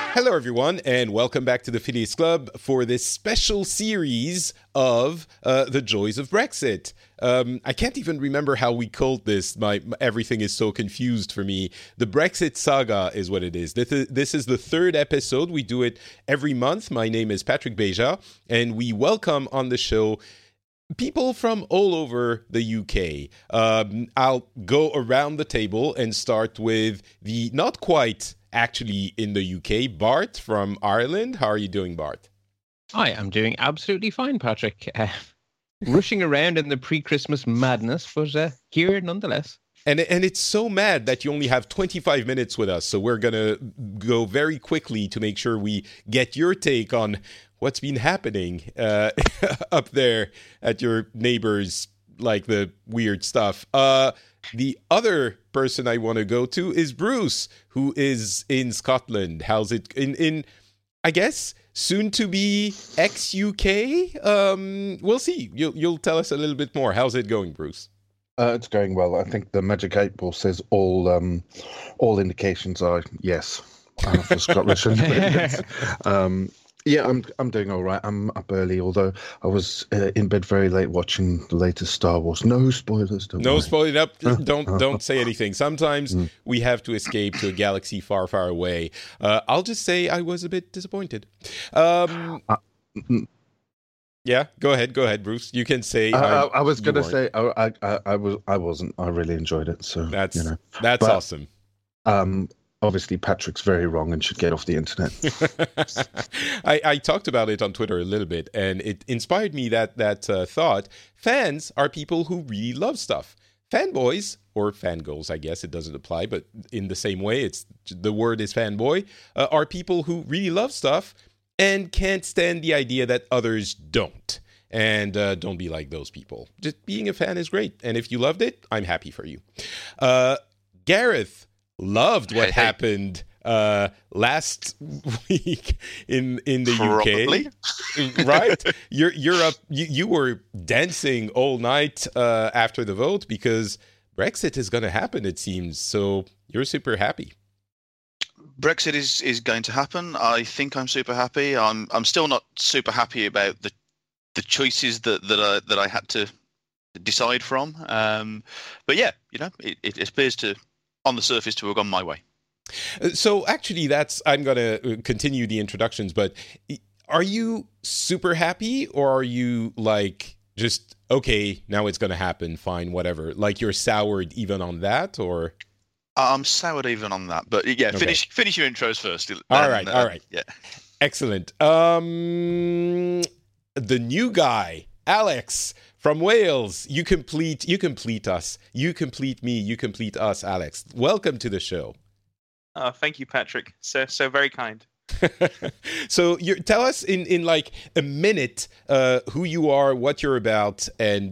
Hello, everyone, and welcome back to the Phileas Club for this special series of the joys of Brexit. I can't even remember how we called this. Everything is so confused for me. The Brexit saga is what it is. This is the third episode. We do it every month. My name is Patrick Beja, and we welcome on the show people from all over the UK. I'll go around the table and start with the not quite actually in the UK, Bart from Ireland. How are you doing, Bart? I am doing absolutely fine, Patrick. Rushing around in the pre-Christmas madness, but here nonetheless. And it's so mad that you only have 25 minutes with us, so we're going to go very quickly to make sure we get your take on what's been happening up there at your neighbors, like the weird stuff. The other person I want to go to is Bruce, who is in Scotland. How's it in I guess, soon to be ex-UK? We'll see. You'll tell us a little bit more. How's it going, Bruce? It's going well. I think the Magic 8 Ball says all indications are yes for Scottish independence. Yeah, I'm doing all right. I'm up early, although I was in bed very late watching the latest Star Wars. No spoilers. No spoiling up. Don't say anything. Sometimes we have to escape to a galaxy far, far away. I'll just say I was a bit disappointed. Yeah, go ahead, Bruce. You can say. I was going to say I wasn't. I really enjoyed it. So that's awesome. Obviously, Patrick's very wrong and should get off the internet. I talked about it on Twitter a little bit, and it inspired me that thought. Fans are people who really love stuff. Fanboys, or fangirls, I guess it doesn't apply, but in the same way, the word is fanboy, are people who really love stuff and can't stand the idea that others don't. And don't be like those people. Just being a fan is great. And if you loved it, I'm happy for you. Gareth loved what happened last week in the UK, right? You're up. You were dancing all night after the vote because Brexit is going to happen. It seems so. You're super happy. Brexit is going to happen. I think I'm super happy. I'm still not super happy about the choices that I had to decide from. But yeah, it appears to, on the surface, to have gone my way. So actually, I'm going to continue the introductions, but are you super happy, or are you like just, okay, now it's going to happen, fine, whatever? Like you're soured even on that, or? I'm soured even on that, but yeah, okay. Finish your intros first. All right. Yeah. Excellent. The new guy, Alex from Wales. You complete us. You complete me. You complete us, Alex. Welcome to the show. Thank you, Patrick. So very kind. So tell us in like a minute who you are, what you're about, and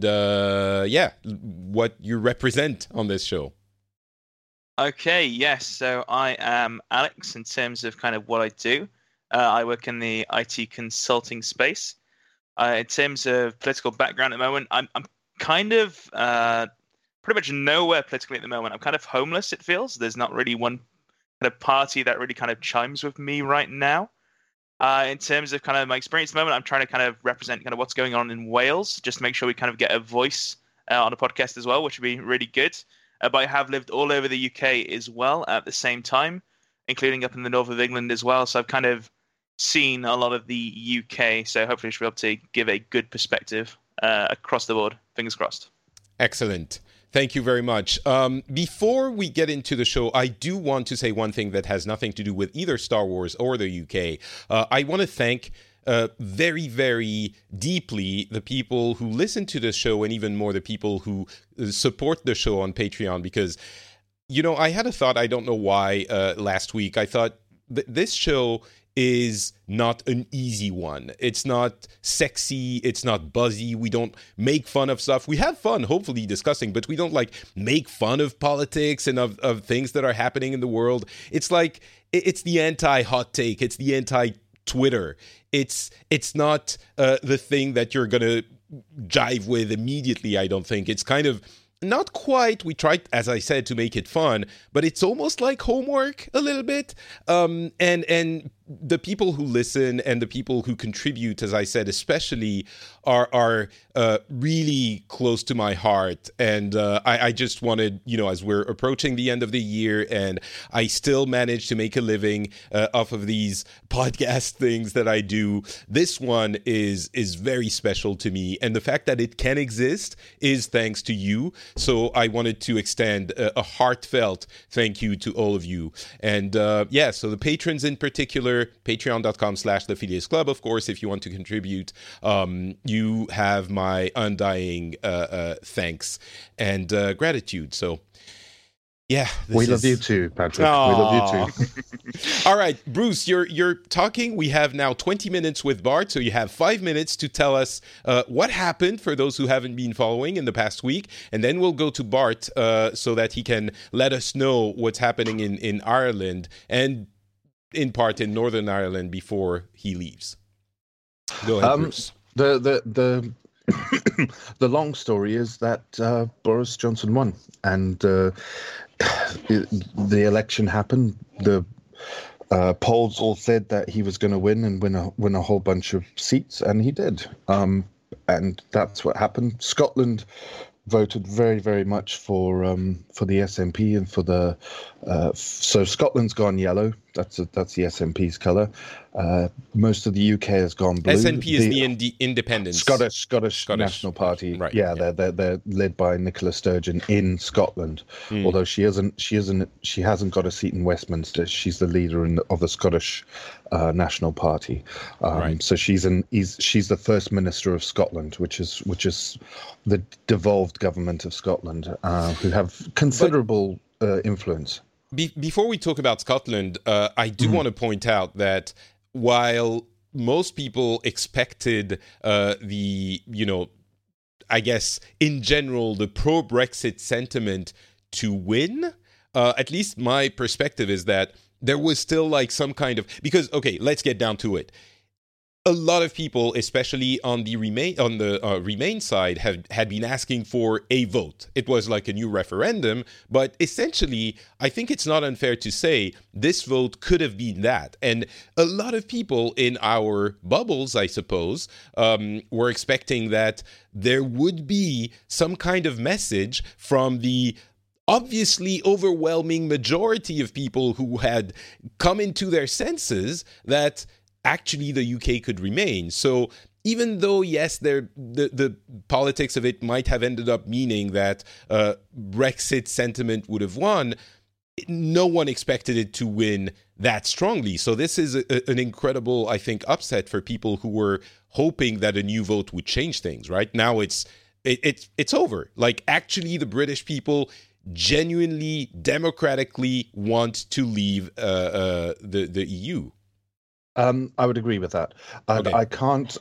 what you represent on this show. Okay, yes. So I am Alex in terms of kind of what I do. I work in the IT consulting space. In terms of political background at the moment, I'm kind of pretty much nowhere politically at the moment. I'm kind of homeless, it feels. There's not really one kind of party that really kind of chimes with me right now. In terms of kind of my experience at the moment, I'm trying to kind of represent kind of what's going on in Wales, just to make sure we kind of get a voice on the podcast as well, which would be really good. But I have lived all over the UK as well at the same time, including up in the north of England as well. So I've kind of seen a lot of the UK, so hopefully I should be able to give a good perspective across the board. Fingers crossed. Excellent. Thank you very much. Before we get into the show, I do want to say one thing that has nothing to do with either Star Wars or the UK. I want to thank very, very deeply the people who listen to the show, and even more the people who support the show on Patreon, because, I had a thought, I don't know why, last week. I thought this show is not an easy one. It's not sexy. It's not buzzy. We don't make fun of stuff. We have fun, hopefully, discussing, but we don't make fun of politics and of things that are happening in the world. It's like, it's the anti-hot take. It's the anti-Twitter. It's not the thing that you're going to jive with immediately, I don't think. It's kind of not quite. We tried, as I said, to make it fun, but it's almost like homework a little bit. And the people who listen and the people who contribute, as I said, especially, are really close to my heart. And I just wanted, as we're approaching the end of the year and I still manage to make a living off of these podcast things that I do, this one is very special to me. And the fact that it can exist is thanks to you. So I wanted to extend a heartfelt thank you to all of you. And so the patrons in particular, patreon.com/The Phileas Club, of course, if you want to contribute, you have my undying thanks and gratitude. So, yeah. We love you too, Patrick. Aww. We love you too. All right, Bruce, you're talking. We have now 20 minutes with Bart, so you have 5 minutes to tell us what happened for those who haven't been following in the past week, and then we'll go to Bart so that he can let us know what's happening in Ireland and in part in Northern Ireland before he leaves. Go ahead, Bruce. The long story is that Boris Johnson won, and the election happened. The polls all said that he was going to win and win a whole bunch of seats, and he did. And that's what happened. Scotland voted very, very much for the SNP and for the so Scotland's gone yellow. That's the SNP's colour. Most of the UK has gone blue. SNP is the Independence Scottish National Party. Right. Yeah, they're led by Nicola Sturgeon in Scotland. Although she hasn't got a seat in Westminster. She's the leader of the Scottish National Party. Right. So she's the First Minister of Scotland, which is the devolved government of Scotland, who have considerable influence. Before we talk about Scotland, I do want to point out that while most people expected I guess in general, the pro-Brexit sentiment to win, at least my perspective is that there was still like some kind of, because, okay, let's get down to it. A lot of people, especially on the Remain side, had been asking for a vote. It was like a new referendum, but essentially, I think it's not unfair to say this vote could have been that. And a lot of people in our bubbles, I suppose, were expecting that there would be some kind of message from the obviously overwhelming majority of people who had come into their senses that actually the UK could remain. So even though, yes, the politics of it might have ended up meaning that Brexit sentiment would have won, no one expected it to win that strongly. So this is an incredible, I think, upset for people who were hoping that a new vote would change things, right? Now it's over. Like, actually, the British people genuinely, democratically want to leave the EU. I would agree with that. Okay. I can't.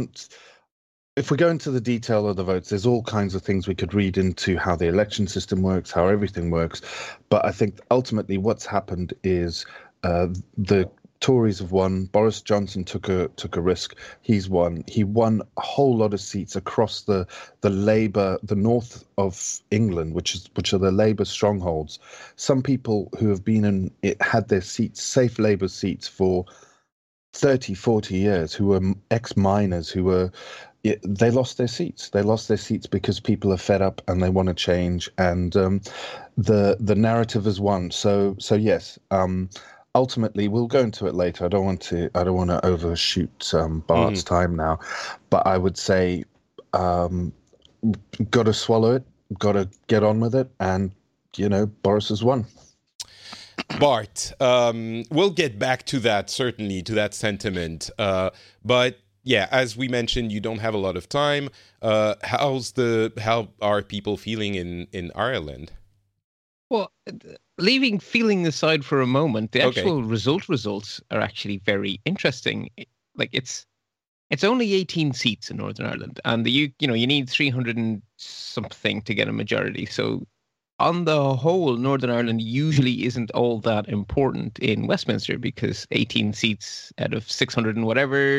If we go into the detail of the votes, there's all kinds of things we could read into how the election system works, how everything works. But I think ultimately what's happened is the Tories have won. Boris Johnson took a risk. He's won. He won a whole lot of seats across the Labour, the north of England, which are the Labour strongholds. Some people who have had their seats, safe Labour seats, for 30, 40 years, who were ex-miners, they lost their seats. They lost their seats because people are fed up and they want to change. And the narrative has won. So yes. Ultimately, we'll go into it later. I don't want to overshoot Bart's time now, but I would say, got to swallow it, got to get on with it, and Boris has won. Bart, we'll get back to that, certainly, to that sentiment. But yeah, as we mentioned, you don't have a lot of time. How are people feeling in Ireland? Well, leaving feeling aside for a moment, the actual results are actually very interesting. Like it's only 18 seats in Northern Ireland, and you need 300 and something to get a majority. So on the whole, Northern Ireland usually isn't all that important in Westminster because 18 seats out of 600 and whatever,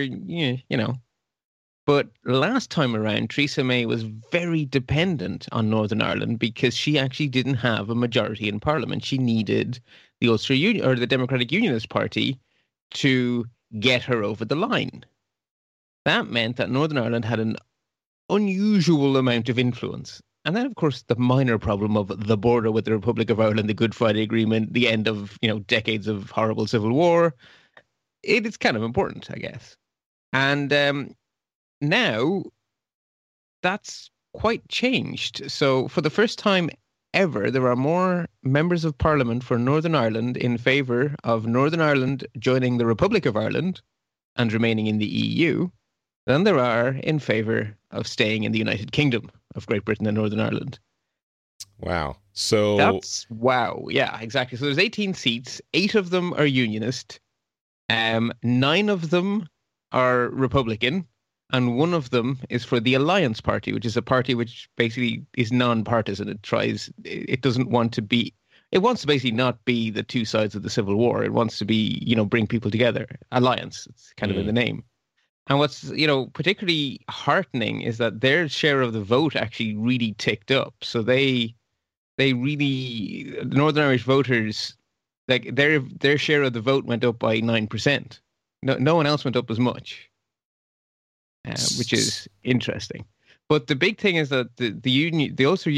But last time around, Theresa May was very dependent on Northern Ireland because she actually didn't have a majority in Parliament. She needed the Ulster Union or the Democratic Unionist Party to get her over the line. That meant that Northern Ireland had an unusual amount of influence. And then, of course, the minor problem of the border with the Republic of Ireland, the Good Friday Agreement, the end of, decades of horrible civil war. It is kind of important, I guess. And now that's quite changed. So for the first time ever, there are more members of Parliament for Northern Ireland in favour of Northern Ireland joining the Republic of Ireland and remaining in the EU than there are in favour of staying in the United Kingdom of Great Britain and Northern Ireland. Wow. So wow. Yeah, exactly. So there's 18 seats. 8 of them are Unionist. 9 of them are Republican. And 1 of them is for the Alliance Party, which is a party which basically is non-partisan. It doesn't want to be, it wants to basically not be the two sides of the Civil War. It wants to be, bring people together. Alliance, it's kind of in the name. And what's, particularly heartening is that their share of the vote actually really ticked up. So they really, the Northern Irish voters, like their share of the vote went up by 9%. No one else went up as much, which is interesting. But the big thing is that the union,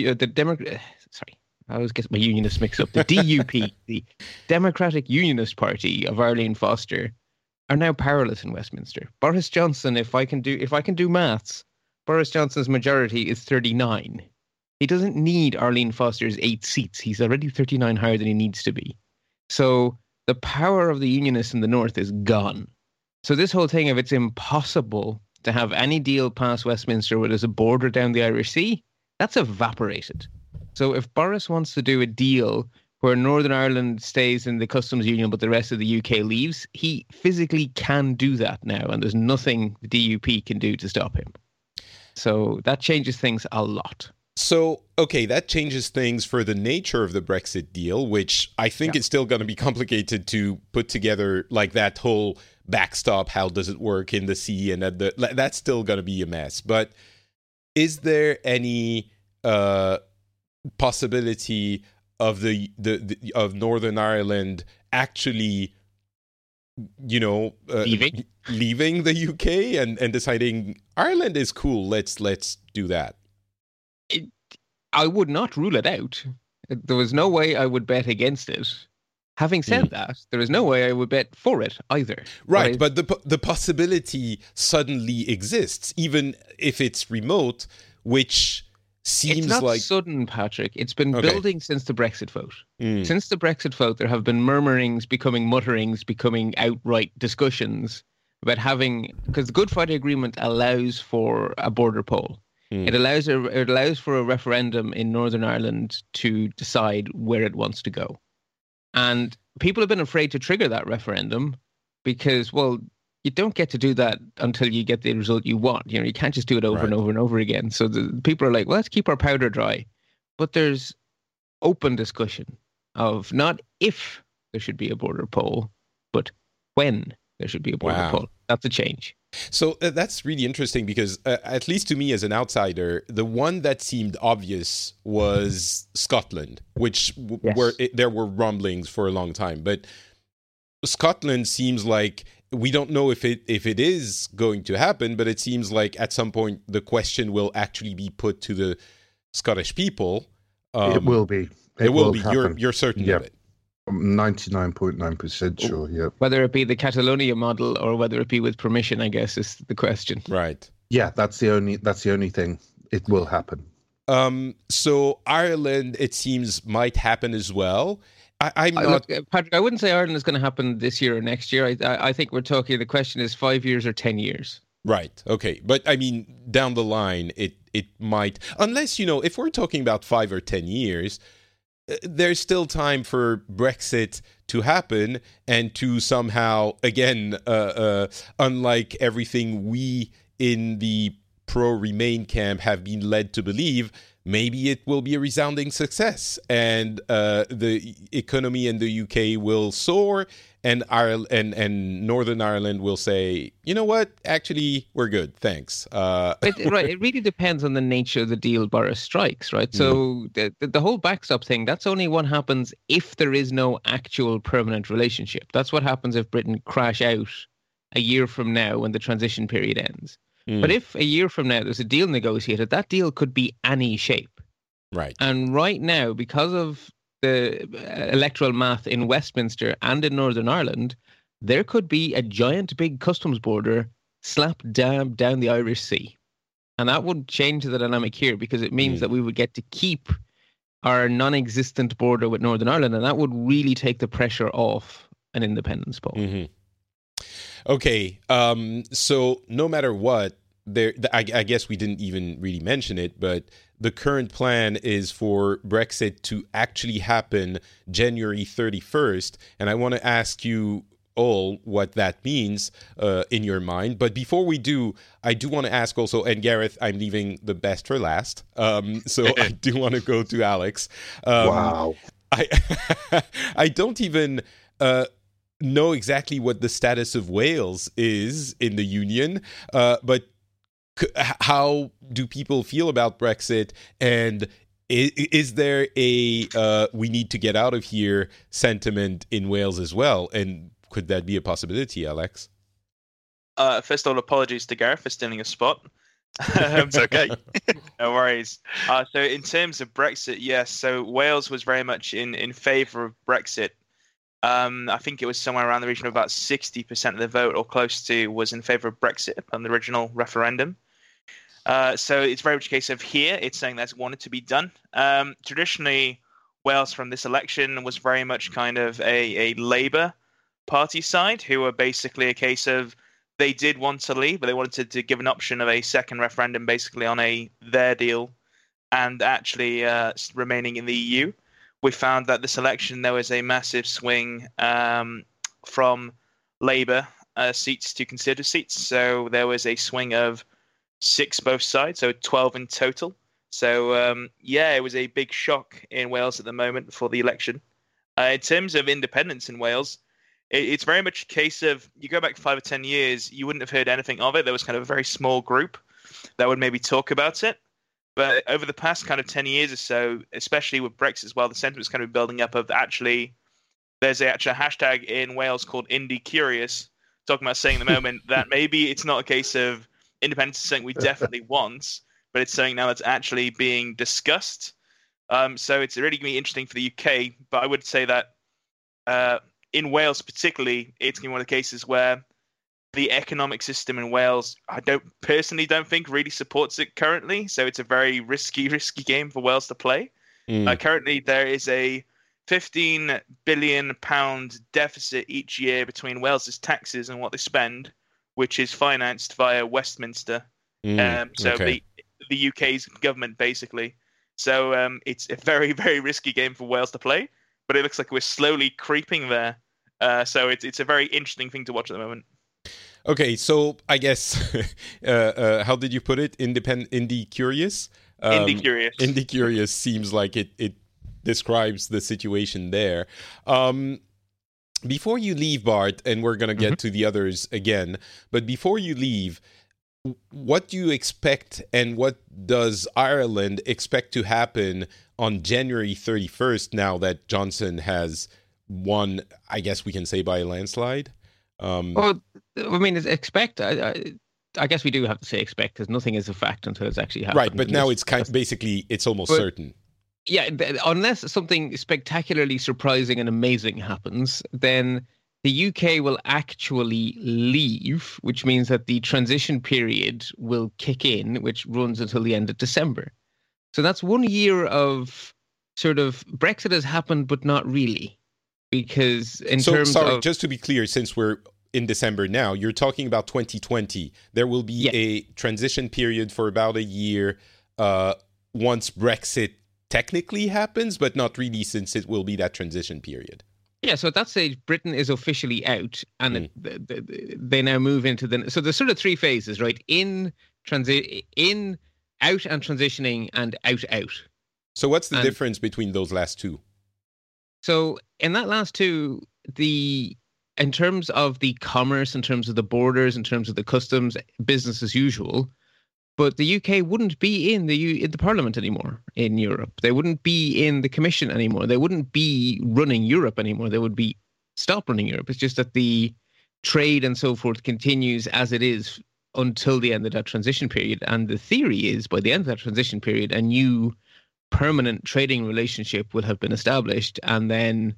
I always get my unionists mixed up. The DUP, the Democratic Unionist Party of Arlene Foster, are now powerless in Westminster. Boris Johnson, if I can do maths, Boris Johnson's majority is 39. He doesn't need Arlene Foster's 8 seats. He's already 39 higher than he needs to be. So the power of the Unionists in the North is gone. So this whole thing of it's impossible to have any deal past Westminster where there's a border down the Irish Sea, that's evaporated. So if Boris wants to do a deal where Northern Ireland stays in the customs union but the rest of the UK leaves, he physically can do that now, and there's nothing the DUP can do to stop him. So that changes things a lot. So, okay, that changes things for the nature of the Brexit deal, which I think is still going to be complicated to put together, like that whole backstop, how does it work in the sea, and that's still going to be a mess. But is there any possibility of of Northern Ireland actually, leaving the UK and deciding Ireland is cool, let's do that? I would not rule it out. There was no way I would bet against it. Having said that, there is no way I would bet for it either. Right, but the possibility suddenly exists, even if it's remote, which seems it's not like sudden, Patrick. It's been building since the Brexit vote. Since the Brexit vote, there have been murmurings becoming mutterings, becoming outright discussions about because the Good Friday Agreement allows for a border poll. It allows for a referendum in Northern Ireland to decide where it wants to go. And people have been afraid to trigger that referendum because, well, you don't get to do that until you get the result you want. You can't just do it over and over and over again. So the people are like, well, let's keep our powder dry. But there's open discussion of not if there should be a border poll, but when there should be a border poll. That's a change. So that's really interesting because, at least to me as an outsider, the one that seemed obvious was Scotland, which there were rumblings for a long time. But Scotland seems like, we don't know if it is going to happen, but it seems like at some point the question will actually be put to the Scottish people. It will be. It will be. You're certain of it. I'm 99.9% sure, yeah. Whether it be the Catalonia model or whether it be with permission, I guess, is the question. Right. Yeah, that's the only thing. It will happen. So Ireland, it seems, might happen as well. I'm not... Patrick, I wouldn't say Ireland is going to happen this year or next year. I think we're talking, the question is 5 years or 10 years. Right. Okay. But I mean, down the line, it might, unless, if we're talking about 5 or 10 years, there's still time for Brexit to happen and to somehow, again, unlike everything we in the pro-Remain camp have been led to believe, maybe it will be a resounding success, and the economy in the UK will soar, and Ireland and Northern Ireland will say, you know what, actually, we're good, thanks. It really depends on the nature of the deal Boris strikes, right? So the whole backstop thing, that's only what happens if there is no actual permanent relationship. That's what happens if Britain crash out a year from now when the transition period ends. But if a year from now there's a deal negotiated, that deal could be any shape. Right. And right now, because of the electoral math in Westminster and in Northern Ireland, there could be a giant big customs border slapped down the Irish Sea. And that would change the dynamic here, because it means that we would get to keep our non-existent border with Northern Ireland, and that would really take the pressure off an independence poll. Mm-hmm. Okay, so no matter what, I guess we didn't even really mention it, but the current plan is for Brexit to actually happen January 31st. And I want to ask you all what that means in your mind. But before we do, I do want to ask also, and Gareth, I'm leaving the best for last. So I do want to go to Alex. Wow. I don't even know exactly what the status of Wales is in the Union, but how do people feel about Brexit, and is there a we need to get out of here sentiment in Wales as well, and could that be a possibility, Alex? First of all, apologies to Gareth for stealing a spot. It's okay. No worries. So in terms of Brexit, yes, so Wales was very much in favour of Brexit. I think it was somewhere around the region of about 60% of the vote, or close to, was in favour of Brexit on the original referendum. So it's very much a case of here, it's something that's wanted to be done. Traditionally, Wales from this election was very much kind of a Labour Party side, who were basically a case of they did want to leave, but they wanted to give an option of a second referendum basically on their deal and actually remaining in the EU. We found that this election, there was a massive swing from Labour seats to Conservative seats. So there was a swing of 6 both sides, so 12 in total. So, it was a big shock in Wales at the moment for the election. In terms of independence in Wales, it's very much a case of, you go back 5 or 10 years, you wouldn't have heard anything of it. There was kind of a very small group that would maybe talk about it. But over the past kind of 10 years or so, especially with Brexit as well, the sentiment's kind of building up of actually, there's actually a hashtag in Wales called Indie Curious, talking about saying at the moment that maybe it's not a case of independence is something we definitely want, but it's something now that's actually being discussed. So it's really going to be interesting for the UK. But I would say that in Wales particularly, it's going to be one of the cases where the economic system in Wales, I don't think really supports it currently. So it's a very risky game for Wales to play. Currently, there is a £15 billion deficit each year between Wales's taxes and what they spend, which is financed via Westminster. The UK's government, basically. So it's a very, very risky game for Wales to play, but it looks like we're slowly creeping there. So it's a very interesting thing to watch at the moment. Okay, so I guess, how did you put it? Indie Curious? Indie Curious. Indie Curious seems like it describes the situation there. Before you leave, Bart, and we're going to get to the others again, but before you leave, what do you expect, and what does Ireland expect to happen on January 31st now that Johnson has won, I guess we can say, by a landslide? Well, I mean, expect. I guess we do have to say expect, because nothing is a fact until it's actually happened. Right, but now it's basically it's almost certain. Yeah, unless something spectacularly surprising and amazing happens, then the UK will actually leave, which means that the transition period will kick in, which runs until the end of December. So that's 1 year of sort of Brexit has happened, but not really. Because just to be clear, since we're in December now, you're talking about 2020. There will be a transition period for about a year once Brexit technically happens, but not really, since it will be that transition period. Yeah, so at that stage, Britain is officially out, and they now move into the... So there's sort of 3 phases, right? In out and transitioning and out. So what's the difference between those last two? So in that last two, in terms of the commerce, in terms of the borders, in terms of the customs, business as usual. But the UK wouldn't be in the Parliament anymore in Europe. They wouldn't be in the Commission anymore. They wouldn't be running Europe anymore. They would be stop running Europe. It's just that the trade and so forth continues as it is until the end of that transition period. And the theory is by the end of that transition period, a new permanent trading relationship will have been established, and then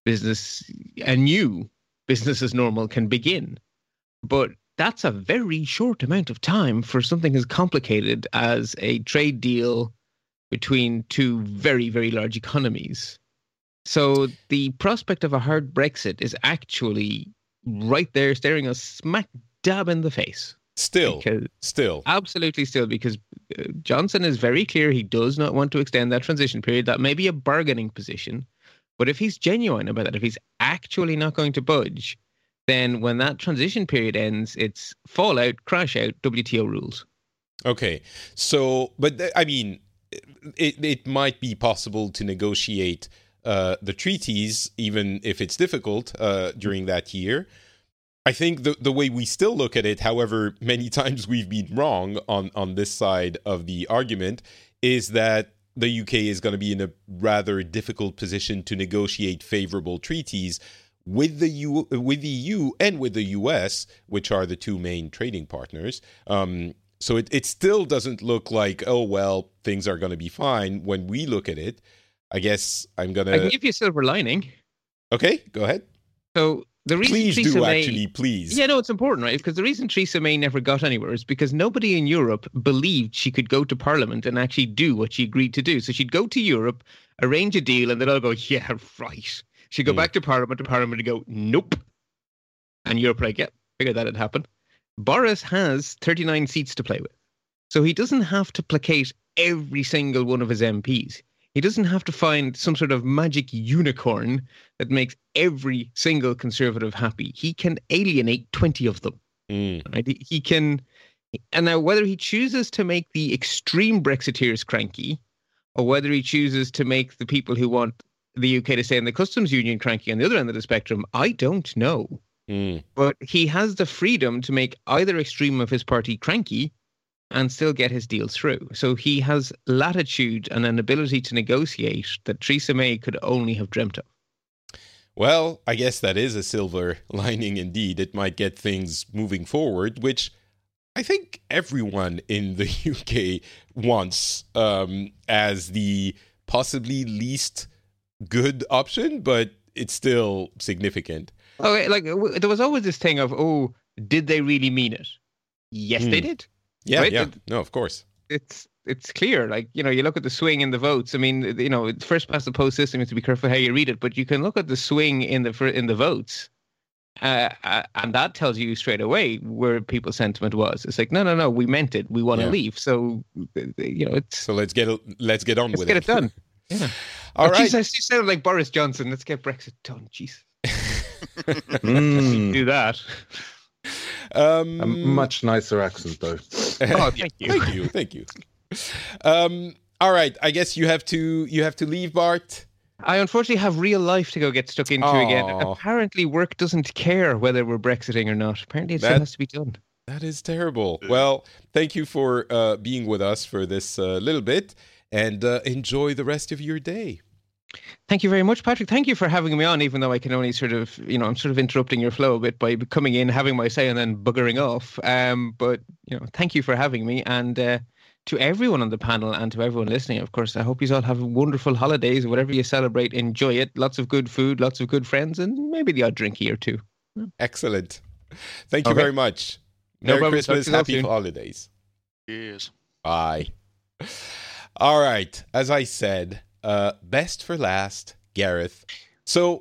a new business as normal can begin. But that's a very short amount of time for something as complicated as a trade deal between two very, very large economies. So the prospect of a hard Brexit is actually right there staring us smack dab in the face. Still. Absolutely still, because Johnson is very clear he does not want to extend that transition period. That may be a bargaining position, but if he's genuine about that, if he's actually not going to budge, then when that transition period ends, it's fallout, crash out, WTO rules. Okay. So, but I mean, it might be possible to negotiate the treaties, even if it's difficult during that year. I think the way we still look at it, however many times we've been wrong on this side of the argument, is that the UK is going to be in a rather difficult position to negotiate favorable treaties with the EU and with the US, which are the two main trading partners. So it still doesn't look like, oh, well, things are going to be fine when we look at it. I guess I can give you a silver lining. Okay, go ahead. So the reason please. Yeah, no, it's important, right? Because the reason Theresa May never got anywhere is because nobody in Europe believed she could go to Parliament and actually do what she agreed to do. So she'd go to Europe, arrange a deal, and then I'll go, yeah, right. She'd go back to Parliament would go, nope. And Europe like, yeah, figured that'd happen. Boris has 39 seats to play with. So he doesn't have to placate every single one of his MPs. He doesn't have to find some sort of magic unicorn that makes every single Conservative happy. He can alienate 20 of them. Right? He can... And now whether he chooses to make the extreme Brexiteers cranky, or whether he chooses to make the people who want the UK to stay in the customs union cranky on the other end of the spectrum, I don't know. But he has the freedom to make either extreme of his party cranky and still get his deals through. So he has latitude and an ability to negotiate that Theresa May could only have dreamt of. Well, I guess that is a silver lining indeed. It might get things moving forward, which I think everyone in the UK wants as the possibly least good option, but it's still significant. Okay, like there was always this thing of, oh, did they really mean it? Yes, they did. Yeah, right? Yeah. No, of course. It's clear. Like, you know, you look at the swing in the votes. I mean, you know, first past the post system, you have to be careful how you read it, but you can look at the swing in the votes, and that tells you straight away where people's sentiment was. It's like, no, we meant it. We want to leave. So, you know, it's so let's get on with it. Let's get it done. Yeah. All right. Geez, I sounded like Boris Johnson. Let's get Brexit done. Jeez. Do that. A much nicer accent, though. Oh, thank you. Thank you. All right. I guess you have to leave, Bart. I unfortunately have real life to go get stuck into again. Apparently, work doesn't care whether we're Brexiting or not. Apparently, it still has to be done. That is terrible. Well, thank you for being with us for this little bit, and enjoy the rest of your day. Thank you very much, Patrick. Thank you for having me on, even though I can only sort of, you know, I'm sort of interrupting your flow a bit by coming in, having my say, and then buggering off. But, you know, thank you for having me. And to everyone on the panel and to everyone listening, of course, I hope you all have wonderful holidays. Whatever you celebrate, enjoy it. Lots of good food, lots of good friends, and maybe the odd drinky or two. Excellent. Thank you very much. Merry Christmas. Happy holidays. Cheers. Bye. All right. As I said, best for last, Gareth. So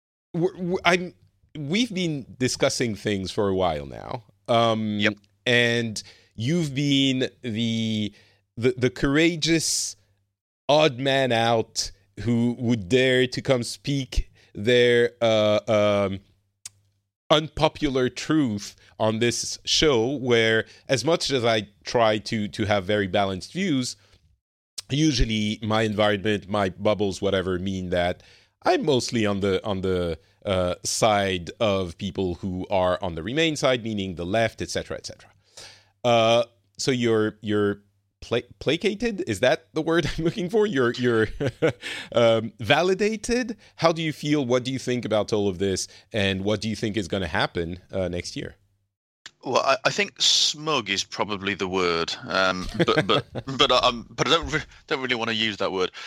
we've been discussing things for a while now. Yep. And you've been the courageous odd man out who would dare to come speak their unpopular truth on this show, where as much as I try to have very balanced views, usually my environment, my bubbles, whatever, mean that I'm mostly on the side of people who are on the Remain side, meaning the left, etc., etc. So you're placated? Is that the word I'm looking for? You're validated? How do you feel? What do you think about all of this? And what do you think is going to happen next year? Well, I think smug is probably the word, but I don't really want to use that word.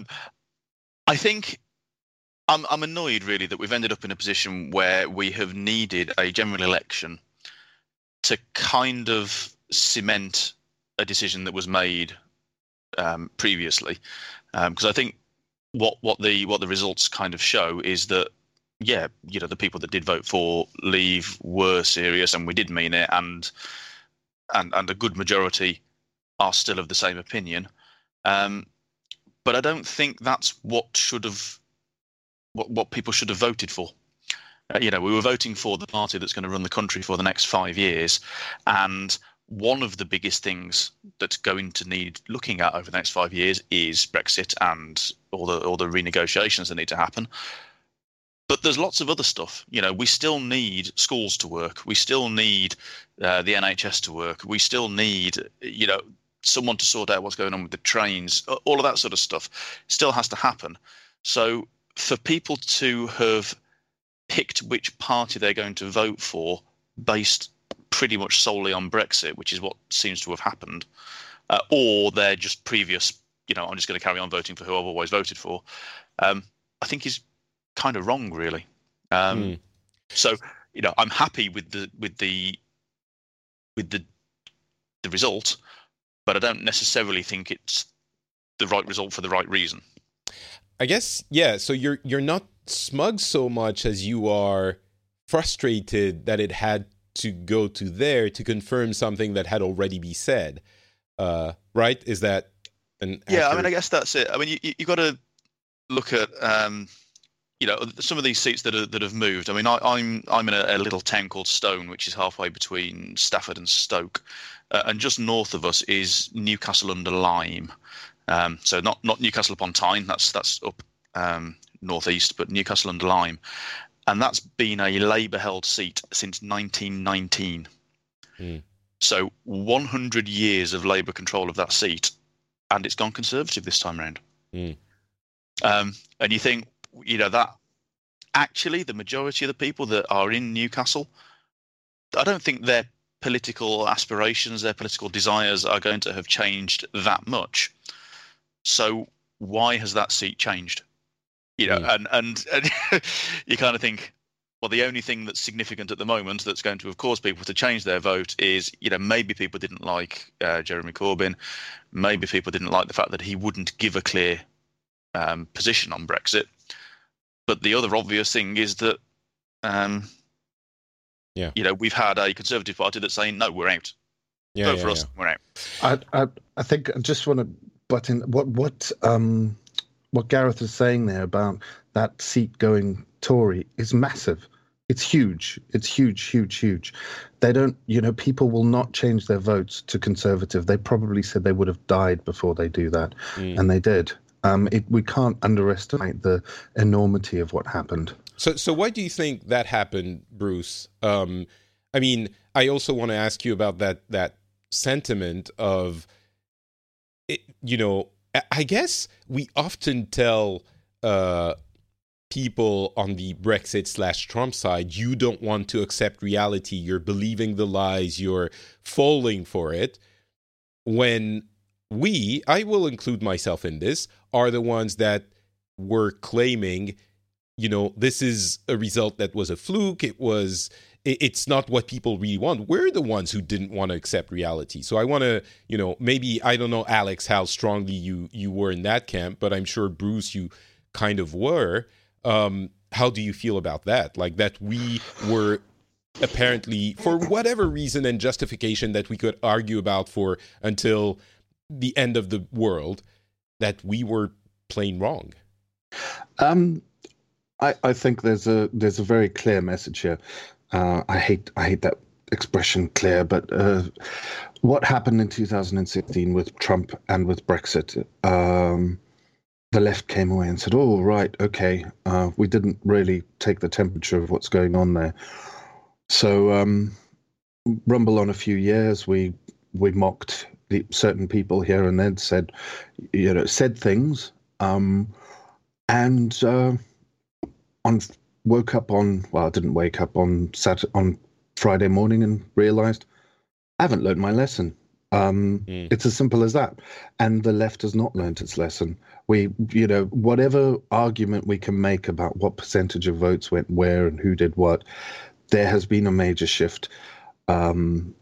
I think I'm annoyed really that we've ended up in a position where we have needed a general election to kind of cement a decision that was made previously, because I think what the results kind of show is that, yeah, you know, the people that did vote for Leave were serious, and we did mean it, and a good majority are still of the same opinion. But I don't think that's what people should have voted for. You know, we were voting for the party that's going to run the country for the next 5 years, and one of the biggest things that's going to need looking at over the next 5 years is Brexit and all the renegotiations that need to happen. But there's lots of other stuff. You know, we still need schools to work. We still need the NHS to work. We still need, you know, someone to sort out what's going on with the trains. All of that sort of stuff still has to happen. So for people to have picked which party they're going to vote for based pretty much solely on Brexit, which is what seems to have happened, or they're just previous, you know, I'm just going to carry on voting for who I've always voted for, I think is kind of wrong, really. So, you know, I'm happy with the result, but I don't necessarily think it's the right result for the right reason. I guess, yeah. So you're not smug so much as you are frustrated that it had to go to there to confirm something that had already been said. Right? Is that an Yeah, accurate... I mean, I guess that's it. I mean, you got to look at you know, some of these seats that have moved. I mean, I'm in a little town called Stone, which is halfway between Stafford and Stoke, and just north of us is Newcastle under Lyme. So not Newcastle upon Tyne. That's up northeast, but Newcastle under Lyme, and that's been a Labour-held seat since 1919. So 100 years of Labour control of that seat, and it's gone Conservative this time round. And you think, you know, that actually the majority of the people that are in Newcastle, I don't think their political aspirations, their political desires are going to have changed that much. So why has that seat changed? You know, and you kind of think, well, the only thing that's significant at the moment that's going to have caused people to change their vote is, you know, maybe people didn't like Jeremy Corbyn, maybe people didn't like the fact that he wouldn't give a clear position on Brexit. But the other obvious thing is that, you know, we've had a Conservative Party that's saying, no, we're out. Vote for us, we're out. I think I just want to butt in what Gareth is saying there about that seat going Tory is massive. It's huge. It's huge, huge, huge. They don't, you know, people will not change their votes to Conservative. They probably said they would have died before they do that, and they did. We can't underestimate the enormity of what happened. So why do you think that happened, Bruce? I mean, I also want to ask you about that sentiment of, you know, I guess we often tell people on the Brexit/Trump side, you don't want to accept reality, you're believing the lies, you're falling for it, when we, I will include myself in this, are the ones that were claiming, you know, this is a result that was a fluke, it's not what people really want. We're the ones who didn't want to accept reality. So I want to, you know, maybe, I don't know, Alex, how strongly you were in that camp, but I'm sure, Bruce, you kind of were. How do you feel about that? Like, that we were apparently, for whatever reason and justification that we could argue about for until the end of the world, that we were plain wrong. I think there's a very clear message here. I hate that expression, clear, but what happened in 2016 with Trump and with Brexit, the left came away and said, oh, right, okay, we didn't really take the temperature of what's going on there. So rumble on a few years, we mocked certain people here and then, said things, and woke up on, well, I didn't wake up on Friday morning and realized I haven't learned my lesson. It's as simple as that. And the left has not learned its lesson. We, whatever argument we can make about what percentage of votes went where and who did what, there has been a major shift. And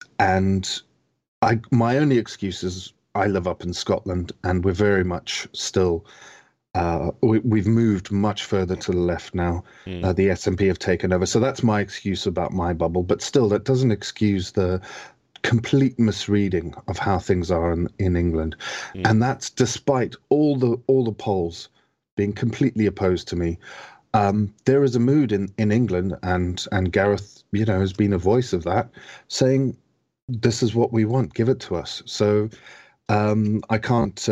my only excuse is I live up in Scotland, and we're very much still, we've moved much further to the left now. The SNP have taken over. So that's my excuse about my bubble. But still, that doesn't excuse the complete misreading of how things are in England. And that's despite all the polls being completely opposed to me. There is a mood in England, and Gareth, has been a voice of that, saying, this is what we want, give it to us. So I can't...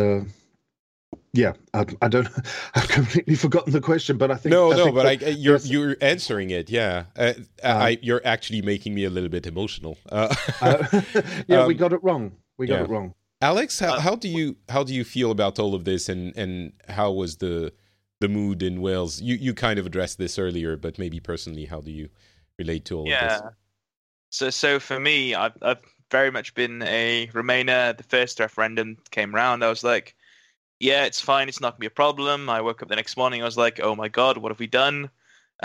I don't. I've completely forgotten the question, but I think you're answering it. Yeah, you're actually making me a little bit emotional. We got it wrong. We got it wrong. Alex, how do you feel about all of this, and how was the mood in Wales? You kind of addressed this earlier, but maybe personally, how do you relate to all of this? So for me, I've very much been a Remainer. The first referendum came around, I was like, yeah, it's fine. It's not going to be a problem. I woke up the next morning. I was like, oh, my God, what have we done?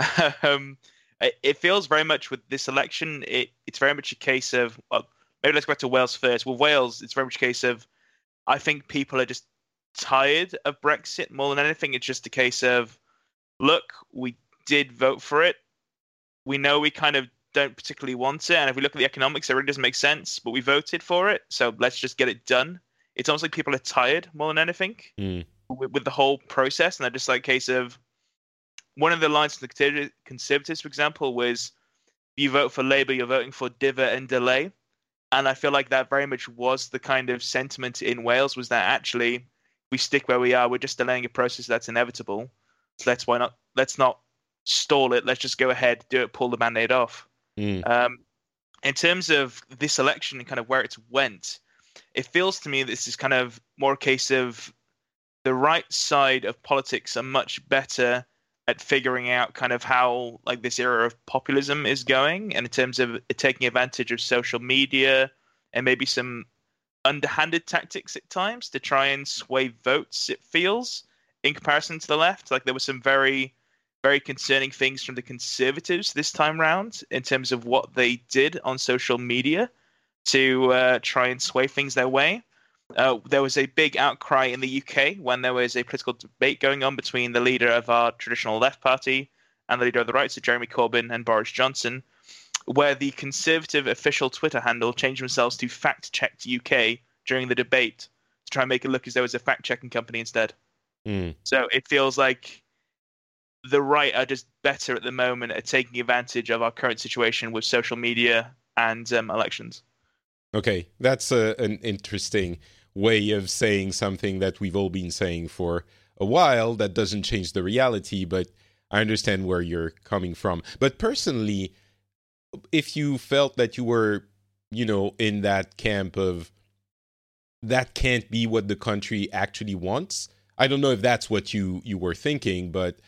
It feels very much with this election, it's very much a case of, maybe let's go back to Wales first. With Wales, it's very much a case of, I think people are just tired of Brexit more than anything. It's just a case of, look, we did vote for it. We know we kind of don't particularly want it. And if we look at the economics, it really doesn't make sense. But we voted for it. So let's just get it done. It's almost like people are tired more than anything with the whole process. And they're just like a case of, one of the lines from the Conservatives, for example, was, if you vote for Labour, you're voting for divot and delay. And I feel like that very much was the kind of sentiment in Wales, was that actually we stick where we are. We're just delaying a process that's inevitable. So let's not stall it. Let's just go ahead, do it, pull the Band-Aid off. In terms of this election and kind of where it's went, it feels to me this is kind of more a case of the right side of politics are much better at figuring out kind of how like this era of populism is going, and in terms of taking advantage of social media and maybe some underhanded tactics at times to try and sway votes, it feels, in comparison to the left. Like there were some very, very concerning things from the Conservatives this time round in terms of what they did on social media to try and sway things their way. There was a big outcry in the UK when there was a political debate going on between the leader of our traditional left party and the leader of the right, so Jeremy Corbyn and Boris Johnson, where the Conservative official Twitter handle changed themselves to Fact Checked UK during the debate to try and make it look as though it was a fact-checking company instead. So it feels like the right are just better at the moment at taking advantage of our current situation with social media and elections. Okay, that's an interesting way of saying something that we've all been saying for a while. That doesn't change the reality, but I understand where you're coming from. But personally, if you felt that you were, in that camp of that can't be what the country actually wants, I don't know if that's what you were thinking, but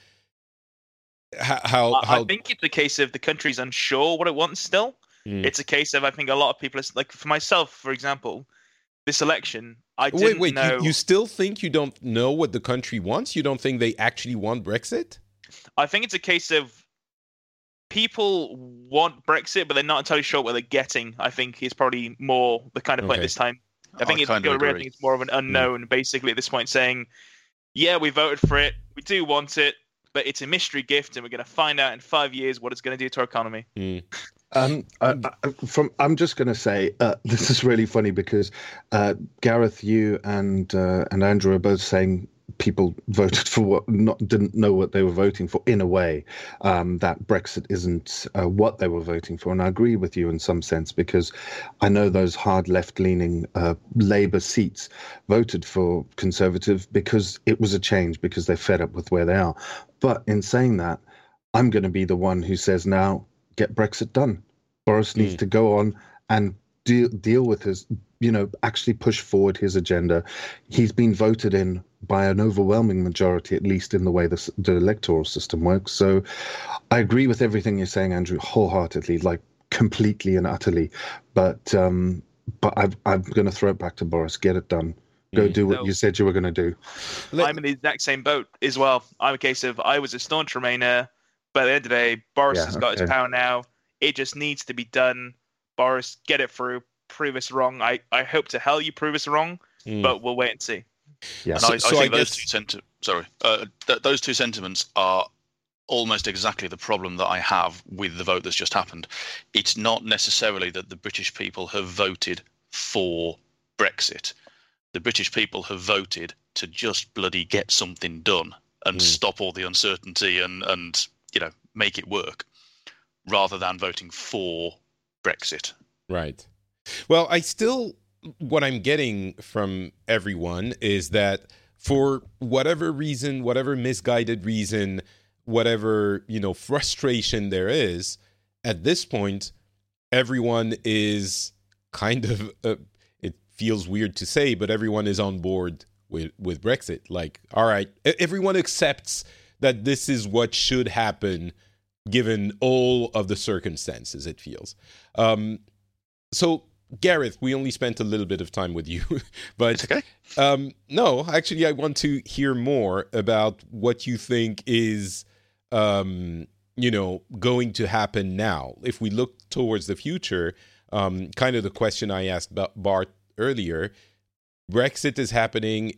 how... I think it's a case of the country's unsure what it wants still. It's a case of, I think a lot of people, like for myself, for example, this election, I didn't know... You still think you don't know what the country wants? You don't think they actually want Brexit? I think it's a case of people want Brexit, but they're not entirely sure what they're getting, I think is probably more the kind of point this time. I think it's more of an unknown, basically, at this point, saying, yeah, we voted for it, we do want it, but it's a mystery gift, and we're going to find out in 5 years what it's going to do to our economy. I'm just going to say this is really funny because Gareth, you and Andrew are both saying people voted for didn't know what they were voting for in a way, that Brexit isn't what they were voting for. And I agree with you in some sense, because I know those hard left-leaning Labour seats voted for Conservative because it was a change, because they're fed up with where they are. But in saying that, I'm going to be the one who says, now get Brexit done. Boris needs to go on and deal with his, actually push forward his agenda. He's been voted in by an overwhelming majority, at least in the way the electoral system works. So I agree with everything you're saying, Andrew, wholeheartedly, like completely and utterly. But I'm going to throw it back to Boris. Get it done. Go do what you said you were going to do. I'm in the exact same boat as well. I'm a case of, I was a staunch Remainer, but at the end of the day, Boris has got his power now. It just needs to be done. Boris, get it through. Prove us wrong. I hope to hell you prove us wrong, but we'll wait and see. Yeah. And I think those two sentiments are almost exactly the problem that I have with the vote that's just happened. It's not necessarily that the British people have voted for Brexit. The British people have voted to just bloody get something done and stop all the uncertainty and make it work, rather than voting for Brexit. Right. Well, what I'm getting from everyone is that for whatever reason, whatever misguided reason, whatever, frustration there is, at this point, everyone is kind of, it feels weird to say, but everyone is on board with Brexit. Like, all right, everyone accepts that this is what should happen given all of the circumstances, it feels. So, Gareth, we only spent a little bit of time with you, but okay. No, actually, I want to hear more about what you think is, going to happen now. If we look towards the future, kind of the question I asked about Bart earlier, Brexit is happening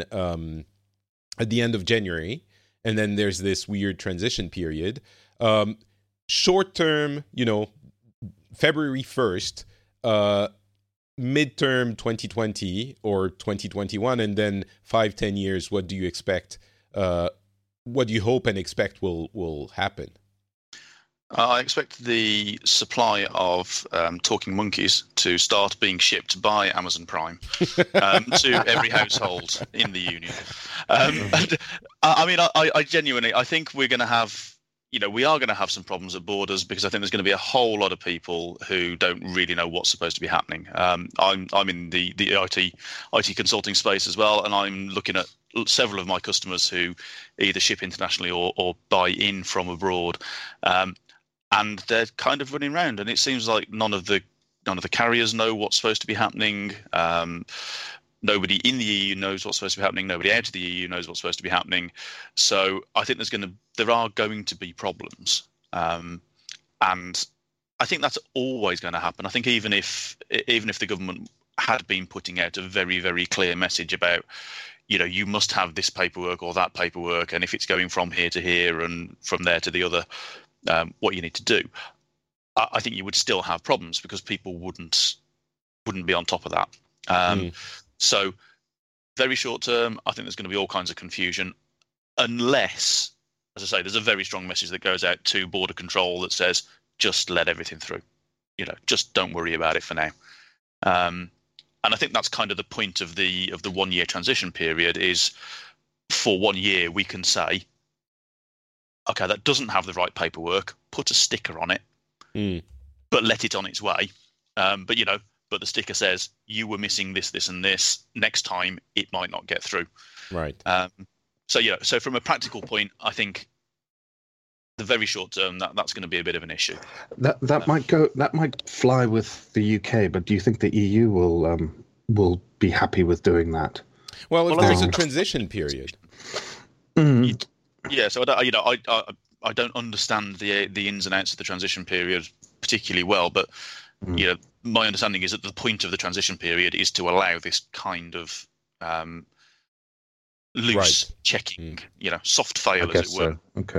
at the end of January, and then there's this weird transition period. Short term, February 1st, midterm 2020 or 2021, and then 5-10 years, what do you expect? What do you hope and expect will happen? I expect the supply of talking monkeys to start being shipped by Amazon Prime to every household in the Union. I genuinely, I think we're going to have, we are going to have some problems at borders, because I think there's going to be a whole lot of people who don't really know what's supposed to be happening. I'm in the IT consulting space as well, and I'm looking at several of my customers who either ship internationally or buy in from abroad. And they're kind of running around, and it seems like none of the carriers know what's supposed to be happening. Nobody in the EU knows what's supposed to be happening. Nobody out of the EU knows what's supposed to be happening. So I think there are going to be problems, and I think that's always going to happen. I think even if the government had been putting out a very, very clear message about, you must have this paperwork or that paperwork, and if it's going from here to here and from there to the other, what you need to do, I think you would still have problems, because people wouldn't be on top of that. So very short term, I think there's going to be all kinds of confusion, unless, as I say, there's a very strong message that goes out to border control that says, just let everything through, just don't worry about it for now. And I think that's kind of the point of the 1 year transition period, is for 1 year we can say, okay, that doesn't have the right paperwork, put a sticker on it, but let it on its way. But the sticker says you were missing this, this, and this. Next time, it might not get through. Right. So from a practical point, I think the very short term, that's going to be a bit of an issue. That might fly with the UK, but do you think the EU will be happy with doing that? Well, if there's a transition period. Yeah, so I don't understand the ins and outs of the transition period particularly well, but my understanding is that the point of the transition period is to allow this kind of loose checking, soft fail, as it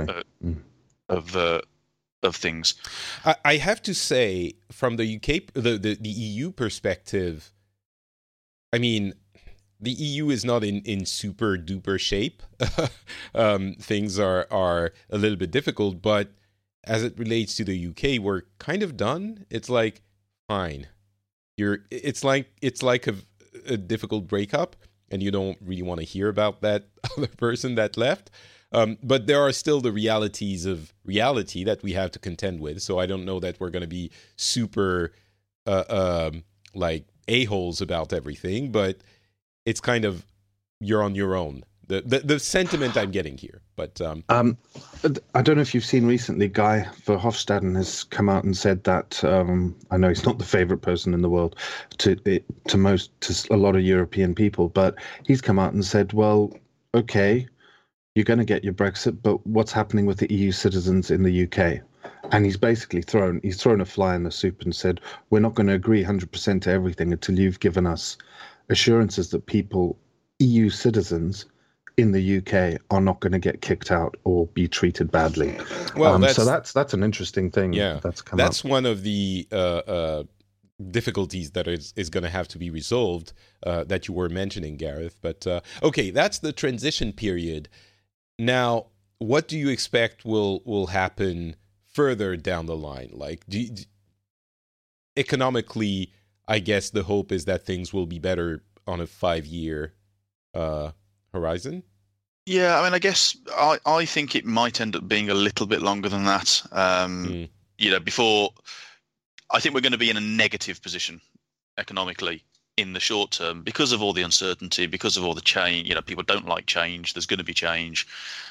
were, of things. I have to say, from the UK, the EU perspective, I mean, the EU is not in super duper shape. Things are a little bit difficult, but as it relates to the UK, we're kind of done. It's like, fine. It's like a difficult breakup, and you don't really want to hear about that other person that left. But there are still the realities of reality that we have to contend with. So I don't know that we're going to be super like a-holes about everything, but it's kind of you're on your own. The sentiment I'm getting here. But I don't know if you've seen recently, Guy Verhofstadt has come out and said that I know he's not the favorite person in the world to a lot of European people, but he's come out and said, well, okay, you're going to get your Brexit, but what's happening with the EU citizens in the UK? And he's basically thrown a fly in the soup and said, we're not going to agree 100% to everything until you've given us assurances that EU citizens in the UK are not going to get kicked out or be treated badly. Well, so that's an interesting thing. Yeah, that's come up. That's one of the difficulties that is going to have to be resolved that you were mentioning, Gareth. But okay, that's the transition period. Now, what do you expect will happen further down the line? Like, economically, I guess the hope is that things will be better on a 5-year horizon. Yeah, I mean, I guess I think it might end up being a little bit longer than that. Before, I think we're going to be in a negative position economically in the short term because of all the uncertainty, because of all the change. People don't like change. There's going to be change,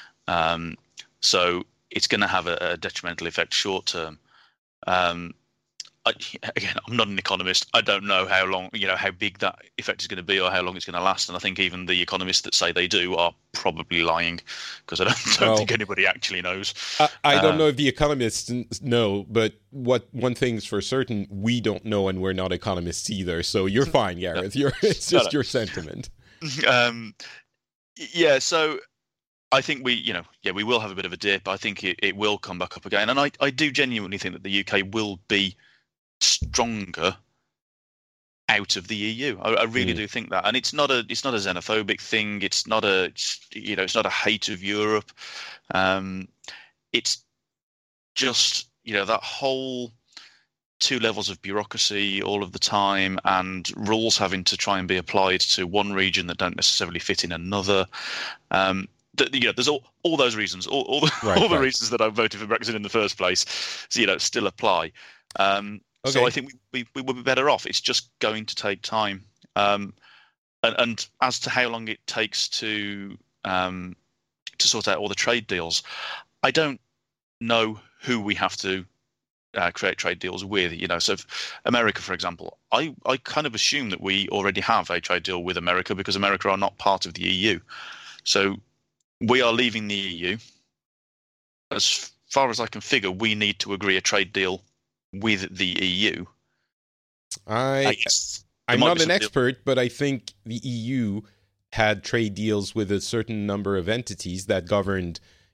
so it's going to have a detrimental effect short term. I'm not an economist. I don't know how long, how big that effect is going to be or how long it's going to last. And I think even the economists that say they do are probably lying because I don't think anybody actually knows. I don't know if the economists know, but one thing's for certain, we don't know, and we're not economists either. So you're fine, Gareth. It's just your sentiment. Yeah. So I think we will have a bit of a dip. I think it will come back up again. And I do genuinely think that the UK will be stronger out of the EU. I really do think that, and it's not a xenophobic thing. It's not a hate of Europe. It's just that whole 2 levels of bureaucracy all of the time, and rules having to try and be applied to one region that don't necessarily fit in another. There's all those reasons, all the reasons that I voted for Brexit in the first place, still apply. Okay. So I think we will be better off. It's just going to take time. And as to how long it takes to sort out all the trade deals, I don't know who we have to create trade deals with. So America, for example, I kind of assume that we already have a trade deal with America because America are not part of the EU. So we are leaving the EU. As far as I can figure, we need to agree a trade deal with the EU. I'm not an expert, but I think the EU had trade deals with a certain number of entities that governed,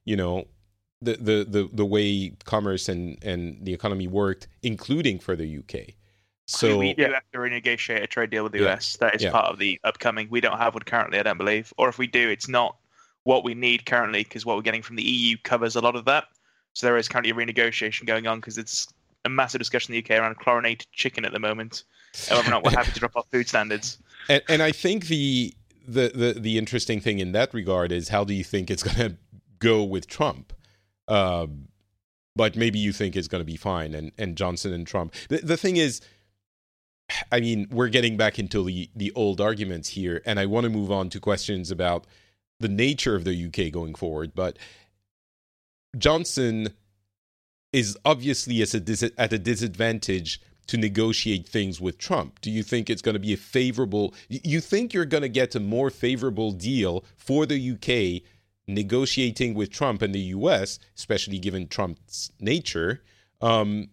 the way commerce and the economy worked, including for the UK. So we do have to renegotiate a trade deal with the US. That is part of the upcoming. We don't have one currently, I don't believe. Or if we do, it's not what we need currently because what we're getting from the EU covers a lot of that. So there is currently a renegotiation going on because it's a massive discussion in the UK around chlorinated chicken at the moment, and whether or not we're happy to drop our food standards. And I think the interesting thing in that regard is how do you think it's going to go with Trump? But maybe you think it's going to be fine, and Johnson and Trump. The thing is, I mean, we're getting back into the old arguments here, and I want to move on to questions about the nature of the UK going forward. But Johnson is obviously at a disadvantage to negotiate things with Trump. Do you think it's going to be a favorable... You think you're going to get a more favorable deal for the UK negotiating with Trump and the US, especially given Trump's nature, than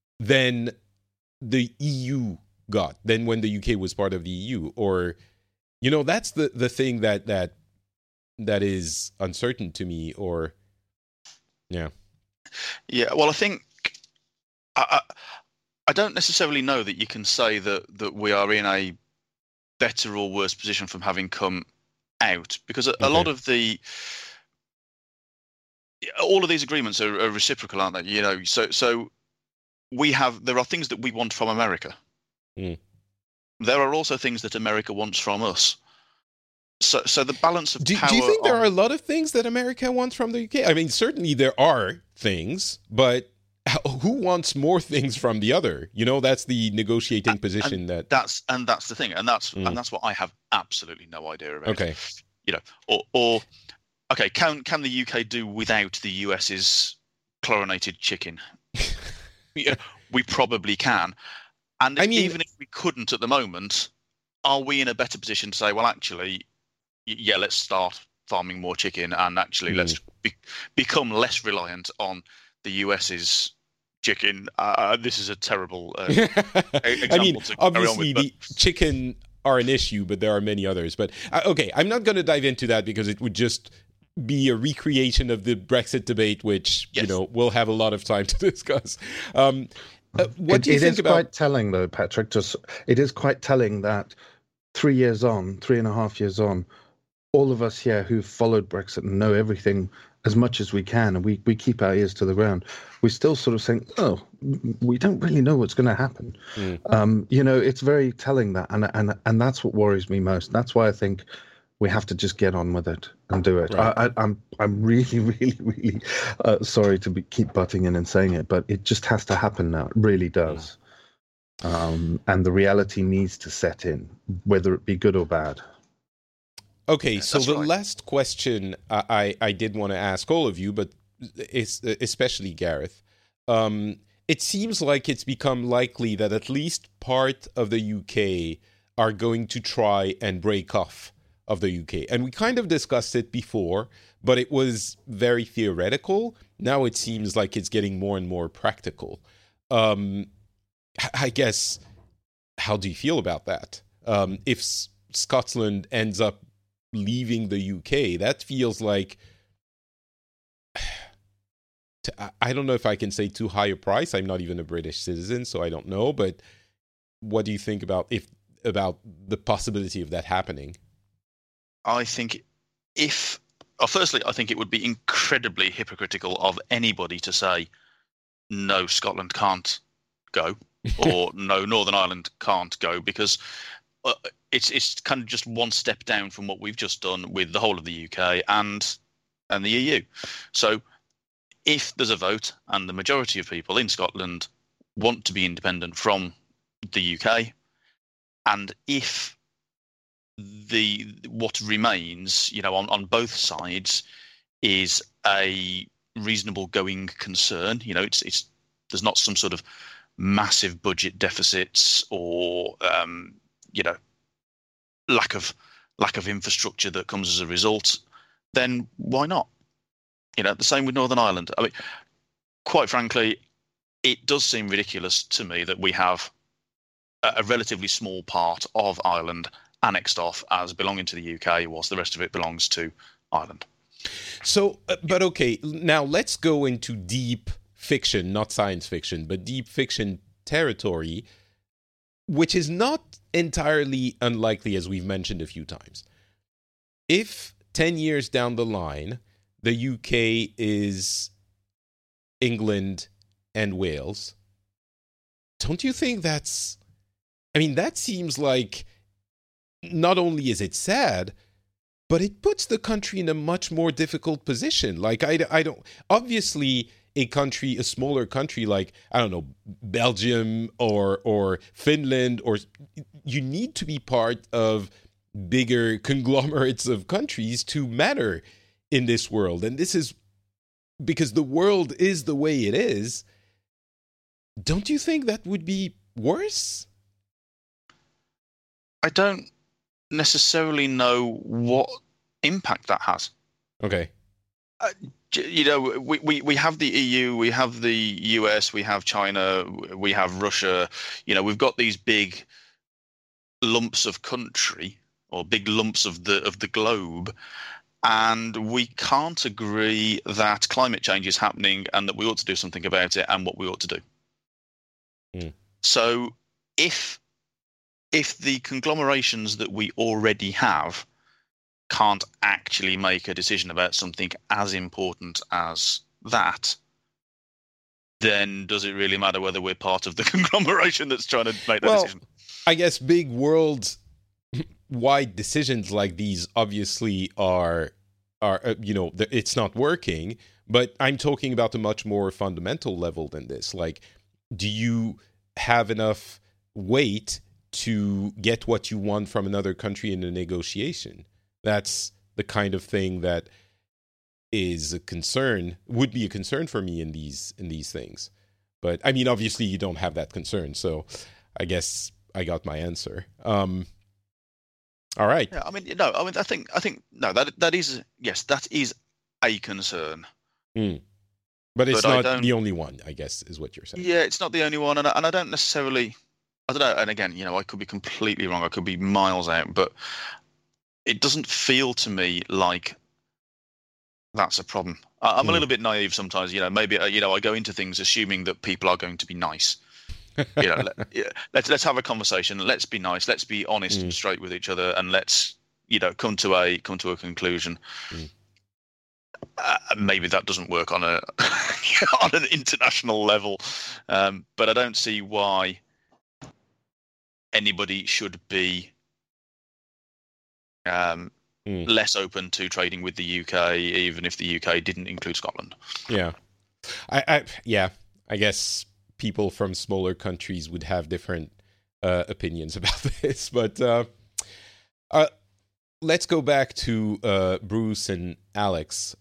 the EU got, than when the UK was part of the EU? Or, that's the thing that is uncertain to me, or... Yeah. Yeah, well, I think I don't necessarily know that you can say that we are in a better or worse position from having come out, because a lot of all of these agreements are reciprocal, aren't they? You know, so there are things that we want from America. Mm. There are also things that America wants from us. So the balance of power. Do you think there are a lot of things that America wants from the UK? I mean, certainly there are things, but who wants more things from the other? You know, that's the negotiating position. That's the thing, and that's what I have absolutely no idea about. Okay, you know, or okay, can the UK do without the US's chlorinated chicken? We probably can. And I mean, even if we couldn't at the moment, are we in a better position to say, well, actually, yeah, let's start farming more chicken, and actually let's become less reliant on the US's chicken? This is a terrible example. I mean, obviously the chicken are an issue, but there are many others. But okay, I'm not going to dive into that because it would just be a recreation of the Brexit debate, which you know we'll have a lot of time to discuss. What do you think about? It is quite telling, though, Patrick. It is quite telling that 3.5 years on, all of us here who've followed Brexit and know everything as much as we can, and we keep our ears to the ground, we still sort of think, oh, we don't really know what's going to happen. You know, it's very telling that, and that's what worries me most. That's why I think we have to just get on with it and do it. Right. I'm really, really, really sorry to keep butting in and saying it, but it just has to happen now. It really does. And the reality needs to set in, whether it be good or bad. Okay, so the last question I did want to ask all of you, but especially Gareth. It seems like it's become likely that at least part of the UK are going to try and break off of the UK. And we kind of discussed it before, but it was very theoretical. Now it seems like it's getting more and more practical. I guess, how do you feel about that? If Scotland ends up leaving the UK, that feels like, I don't know if I can say too high a price. I'm not even a British citizen, so I don't know. But what do you think about the possibility of that happening? I think firstly, I think it would be incredibly hypocritical of anybody to say, no, Scotland can't go, or no, Northern Ireland can't go, because it's kind of just one step down from what we've just done with the whole of the UK and the EU. So if there's a vote and the majority of people in Scotland want to be independent from the UK, and if what remains, you know, on both sides is a reasonable going concern, you know, it's there's not some sort of massive budget deficits or you know, lack of infrastructure that comes as a result, then why not? You know, the same with Northern Ireland. I mean, quite frankly, it does seem ridiculous to me that we have a relatively small part of Ireland annexed off as belonging to the UK, whilst the rest of it belongs to Ireland. So, but okay, now let's go into deep fiction, not science fiction, but deep fiction territory, which is not entirely unlikely, as we've mentioned a few times. If 10 years down the line, the UK is England and Wales, don't you think that seems like, not only is it sad, but it puts the country in a much more difficult position. Like, I don't, obviously a smaller country like, I don't know, Belgium or Finland, or you need to be part of bigger conglomerates of countries to matter in this world. And this is because the world is the way it is. Don't you think that would be worse? I don't necessarily know what impact that has. Okay. You know, we have the EU, we have the US, we have China, we have Russia. You know, we've got these big lumps of country, or big lumps of the globe, and we can't agree that climate change is happening and that we ought to do something about it and what we ought to do. So if if the conglomerations that we already have can't actually make a decision about something as important as that, then does it really matter whether we're part of the conglomeration that's trying to make that decision? I guess big world-wide decisions like these obviously are it's not working, but I'm talking about a much more fundamental level than this. Like, do you have enough weight to get what you want from another country in a negotiation? That's the kind of thing that would be a concern for me in these things. But I mean, obviously you don't have that concern, so I guess I got my answer. All right. Yeah, I think that is, yes, that is a concern. But it's not the only one, I guess, is what you're saying. Yeah, it's not the only one, and I don't necessarily, I don't know, and again, I could be completely wrong, I could be miles out, but it doesn't feel to me like that's a problem. I'm a little bit naive sometimes, maybe, I go into things assuming that people are going to be nice. Let's have a conversation, let's be nice, let's be honest and straight with each other, and let's, come to a conclusion. Maybe that doesn't work on on an international level, but I don't see why anybody should be less open to trading with the UK, even if the UK didn't include Scotland. Yeah, I guess people from smaller countries would have different opinions about this, but let's go back to Bruce and Alex.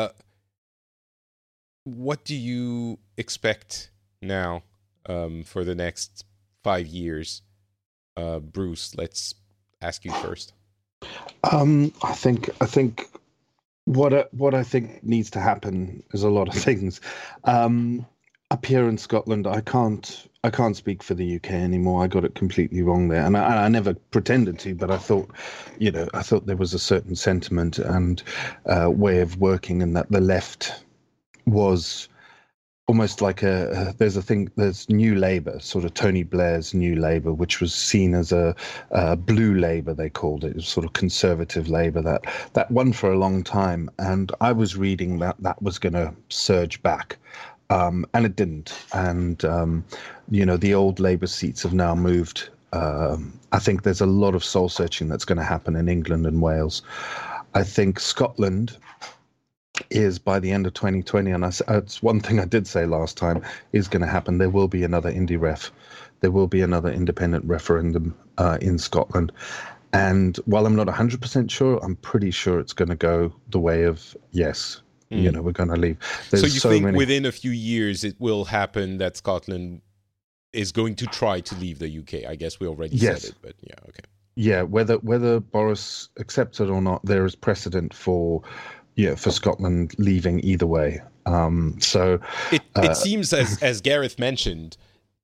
What do you expect now for the next 5 years? Bruce, let's ask you first. I think what I think needs to happen is a lot of things. Up here in Scotland, I can't speak for the UK anymore. I got it completely wrong there, and I never pretended to. But I thought there was a certain sentiment and way of working, and that the left was almost like there's New Labour, sort of Tony Blair's New Labour, which was seen as a blue Labour, they called it. It was sort of conservative Labour that won for a long time, and I was reading that was going to surge back. And it didn't. And, the old Labour seats have now moved. I think there's a lot of soul searching that's going to happen in England and Wales. I think Scotland is, by the end of 2020, and it's one thing I did say last time, is going to happen. There will be another IndyRef. There will be another independent referendum in Scotland. And while I'm not 100% sure, I'm pretty sure it's going to go the way of yes. We're going to leave. So you think within a few years it will happen that Scotland is going to try to leave the UK? I guess we already said it, but yeah, okay. Yeah, whether Boris accepts it or not, there is precedent for Scotland leaving either way. So it seems, as Gareth mentioned,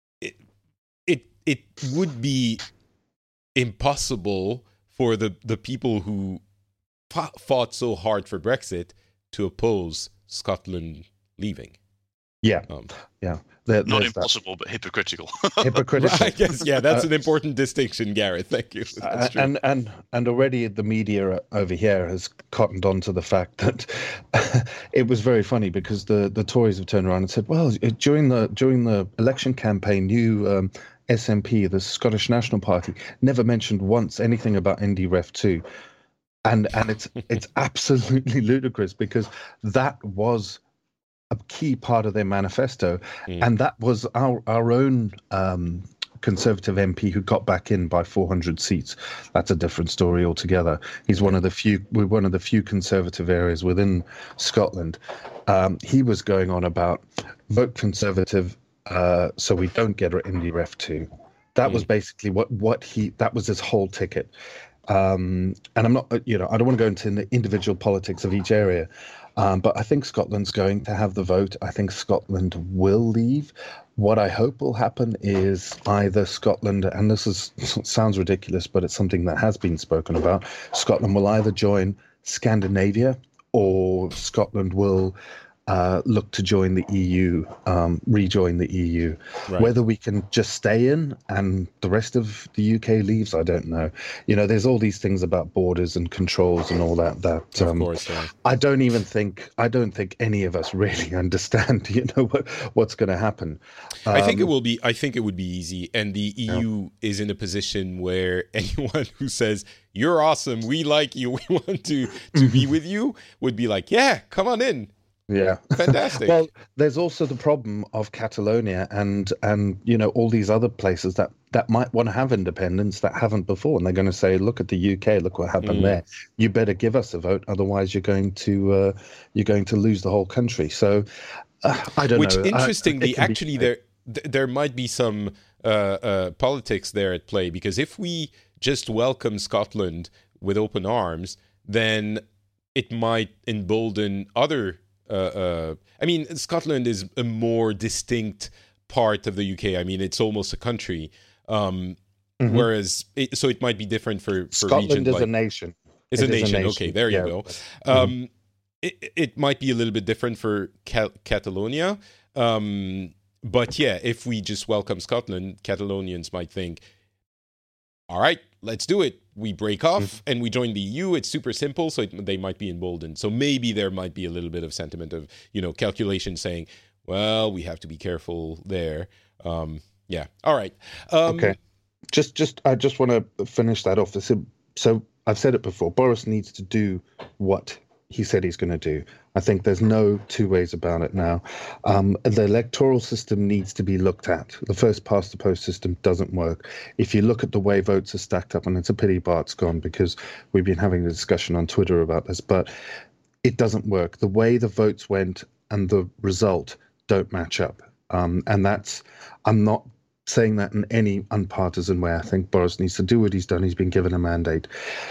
it would be impossible for the people who fought so hard for Brexit to oppose Scotland leaving. Yeah. Not impossible, but hypocritical. Hypocritical. I guess, that's an important distinction, Gareth. Thank you. That's true. And already the media over here has cottoned on to the fact that it was very funny because the Tories have turned around and said, well, during the election campaign, you SNP, the Scottish National Party, never mentioned once anything about IndyRef 2. And it's absolutely ludicrous because that was a key part of their manifesto, and that was our own Conservative MP who got back in by 400 seats. That's a different story altogether. He's one of the few Conservative areas within Scotland. He was going on about vote Conservative so we don't get an IndyRef 2. That was basically that was his whole ticket. And I'm not, I don't want to go into the individual politics of each area, but I think Scotland's going to have the vote. I think Scotland will leave. What I hope will happen is either Scotland, and sounds ridiculous, but it's something that has been spoken about, Scotland will either join Scandinavia or Scotland will look to join the EU, rejoin the EU. Right. Whether we can just stay in and the rest of the UK leaves, I don't know. You know, there's all these things about borders and controls and all that. Of course, yeah. I don't think any of us really understand. You know what's going to happen. I think it will be. I think it would be easy, and the EU is in a position where anyone who says you're awesome, we like you, we want to be with you, would be like, yeah, come on in. Yeah, fantastic. Well, there's also the problem of Catalonia and you know, all these other places that might want to have independence that haven't before, and they're going to say, look at the UK, look what happened there. You better give us a vote, otherwise you're going to lose the whole country. So I don't know. Which interestingly, actually, there might be some politics there at play, because if we just welcome Scotland with open arms, then it might embolden other. I mean, Scotland is a more distinct part of the UK. I mean, it's almost a country. Whereas, it might be different for Scotland is a nation. It's a nation. Okay, there you go. It might be a little bit different for Catalonia. But yeah, if we just welcome Scotland, Catalonians might think, all right, let's do it. We break off and we join the EU. It's super simple, so they might be emboldened. So maybe there might be a little bit of sentiment of, you know, calculation saying, well, we have to be careful there. Yeah. All right. Okay. I just want to finish that off. So I've said it before. Boris needs to do what he said he's going to do. I think there's no two ways about it now. The electoral system needs to be looked at. The first past the post system doesn't work. If you look at the way votes are stacked up, and it's a pity Bart's gone because we've been having a discussion on Twitter about this, but it doesn't work. The way the votes went and the result don't match up. And that's, I'm not saying that in any unpartisan way. I think Boris needs to do what he's done. He's been given a mandate.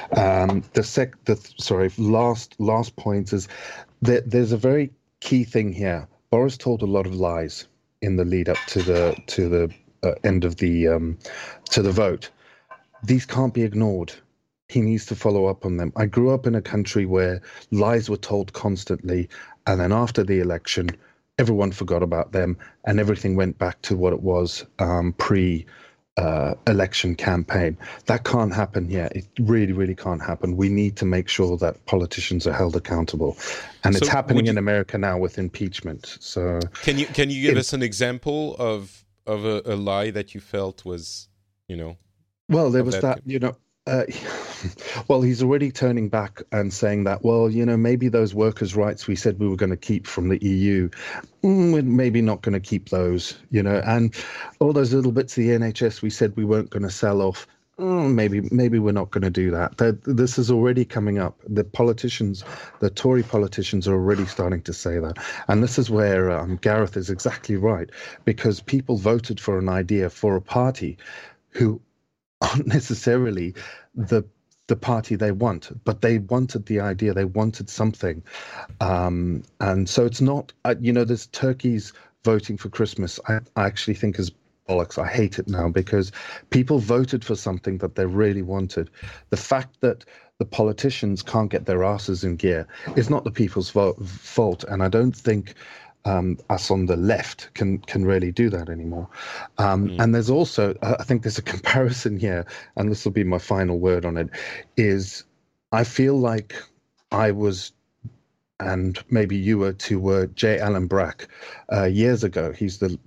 Last point is that there's a very key thing here. Boris told a lot of lies in the lead up to the end of the to the vote. These can't be ignored. He needs to follow up on them. I grew up in a country where lies were told constantly, and then after the election, everyone forgot about them, and everything went back to what it was pre-election campaign. That can't happen here. It really, really can't happen. We need to make sure that politicians are held accountable, and it's happening in America now with impeachment. So, can you give us an example of a lie that you felt was, you know? Well, there was that, you know. Well, he's already turning back and saying that, well, you know, maybe those workers' rights we said we were going to keep from the EU, we're maybe not going to keep those, you know, and all those little bits of the NHS we said we weren't going to sell off, maybe we're not going to do that. This is already coming up. The politicians, the Tory politicians are already starting to say that. And this is where Gareth is exactly right, because people voted for an idea for a party who aren't necessarily the party they want, but they wanted the idea, they wanted something. And so it's not, you know, there's turkeys voting for Christmas. I actually think is bollocks. I hate it now because people voted for something that they really wanted. The fact that the politicians can't get their asses in gear is not the people's fault. And I don't think us on the left can really do that anymore. And there's also, I think there's a comparison here, and this will be my final word on it, is I feel like I was, and maybe you were too, were J. Allen Brack years ago. He's the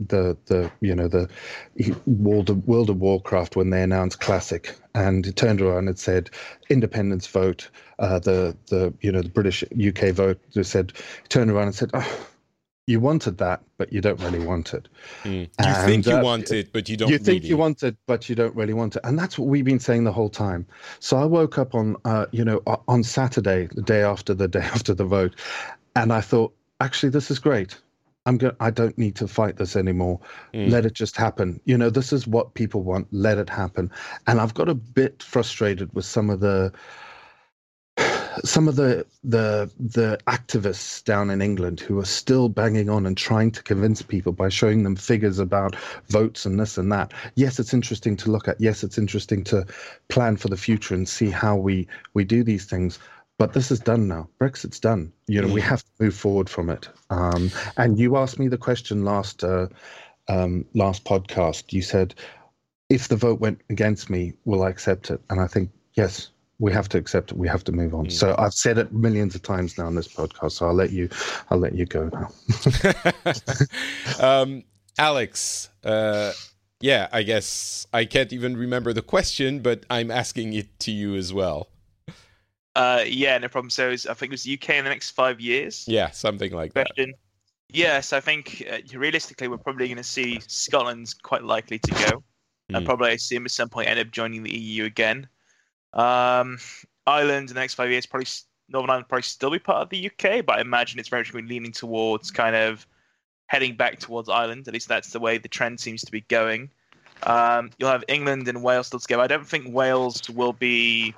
World of Warcraft when they announced Classic, and it turned around and said independence vote, the British UK vote. They said, turned around and said, oh, you wanted that, but you don't really want it. You think you want it, but you don't. You think you want it, but you don't really want it, and that's what we've been saying the whole time. So I woke up on Saturday, the day after the vote, and I thought, actually, this is great. I don't need to fight this anymore. Let it just happen. You know, this is what people want. Let it happen. And I've got a bit frustrated with some of the activists down in England who are still banging on and trying to convince people by showing them figures about votes and this and that. Yes, it's interesting to look at. Yes, it's interesting to plan for the future and see how we do these things. But this is done now. Brexit's done. We have to move forward from it. And you asked me the question last podcast. You said, if the vote went against me, will I accept it? And I think, yes, we have to accept it. We have to move on. So I've said it millions of times now on this podcast. So I'll let you go now. Alex, I guess I can't even remember the question, but I'm asking it to you as well. No problem. So I think it was the UK in the next 5 years. Yeah, something like that. Yes, I think realistically we're probably going to see Scotland's quite likely to go. And probably I assume at some point end up joining the EU again. Ireland in the next 5 years, probably Northern Ireland probably still be part of the UK, but I imagine it's very much going to be leaning towards kind of heading back towards Ireland. At least that's the way the trend seems to be going. You'll have England and Wales still to go. I don't think Wales will be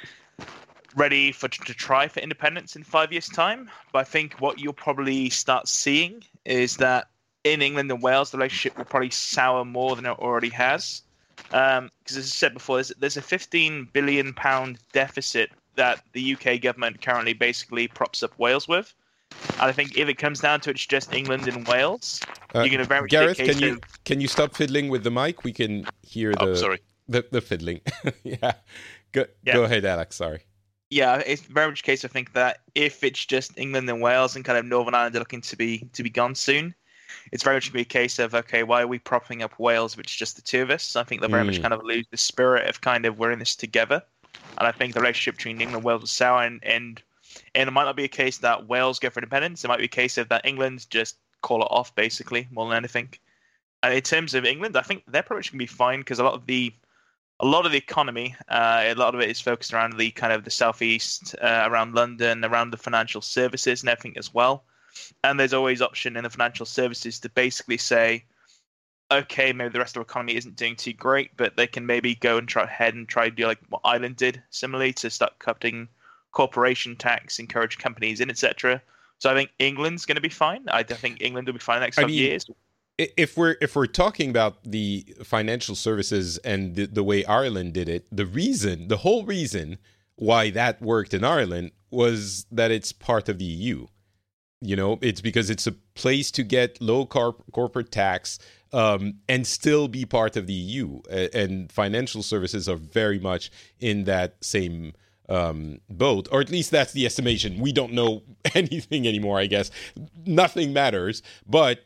ready to try for independence in 5 years' time. But I think what you'll probably start seeing is that in England and Wales, the relationship will probably sour more than it already has. Because as I said before, there's a £15 billion deficit that the UK government currently basically props up Wales with. And I think if it comes down to it's just England and Wales, you're going to very much Gareth, can you stop fiddling with the mic? We can hear the fiddling. Yeah. Go ahead, Alex. Sorry. Yeah, it's very much a case, I think, that if it's just England and Wales and kind of Northern Ireland are looking to be gone soon, it's very much going to be a case of, okay, why are we propping up Wales if it's just the two of us? So I think they'll very much kind of lose the spirit of kind of we're in this together. And I think the relationship between England and Wales will sour, and it might not be a case that Wales go for independence. It might be a case of that England just call it off, basically, more than anything. And in terms of England, I think they're probably going to be fine because a lot of the economy, a lot of it is focused around the kind of the southeast, around London, around the financial services and everything as well. And there's always option in the financial services to basically say, okay, maybe the rest of the economy isn't doing too great, but they can maybe go and try to do like what Ireland did, similarly, to start cutting corporation tax, encourage companies in, etc. So I think England's going to be fine. I think England will be fine in the next 5 years. If we're talking about the financial services and the way Ireland did it, the whole reason why that worked in Ireland was that it's part of the EU. It's because it's a place to get low corporate tax and still be part of the EU. And financial services are very much in that same boat, or at least that's the estimation. We don't know anything anymore, I guess. Nothing matters, but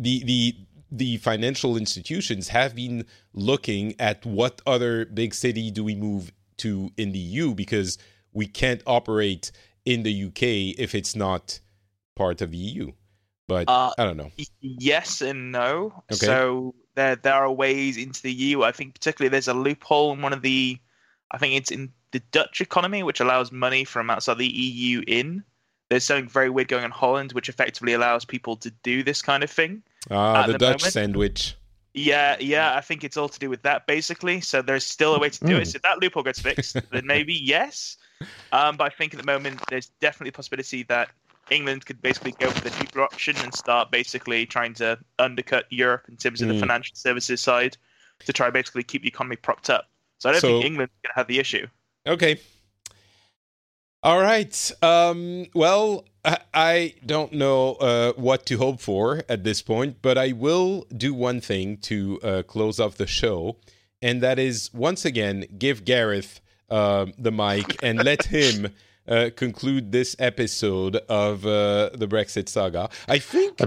the financial institutions have been looking at what other big city do we move to in the EU, because we can't operate in the UK if it's not part of the EU. But I don't know. Yes and no. Okay. So there are ways into the EU. I think particularly there's a loophole in I think it's in the Dutch economy, which allows money from outside the EU in. There's something very weird going on in Holland, which effectively allows people to do this kind of thing. The Dutch sandwich. Yeah, I think it's all to do with that, basically. So there's still a way to do it. So if that loophole gets fixed, then maybe yes. But I think at the moment, there's definitely a possibility that England could basically go for the cheaper option and start basically trying to undercut Europe in terms of the financial services side to try basically keep the economy propped up. So I don't think England's going to have the issue. Okay. All right. Well, I don't know what to hope for at this point, but I will do one thing to close off the show, and that is, once again, give Gareth the mic and let him conclude this episode of the Brexit saga. I think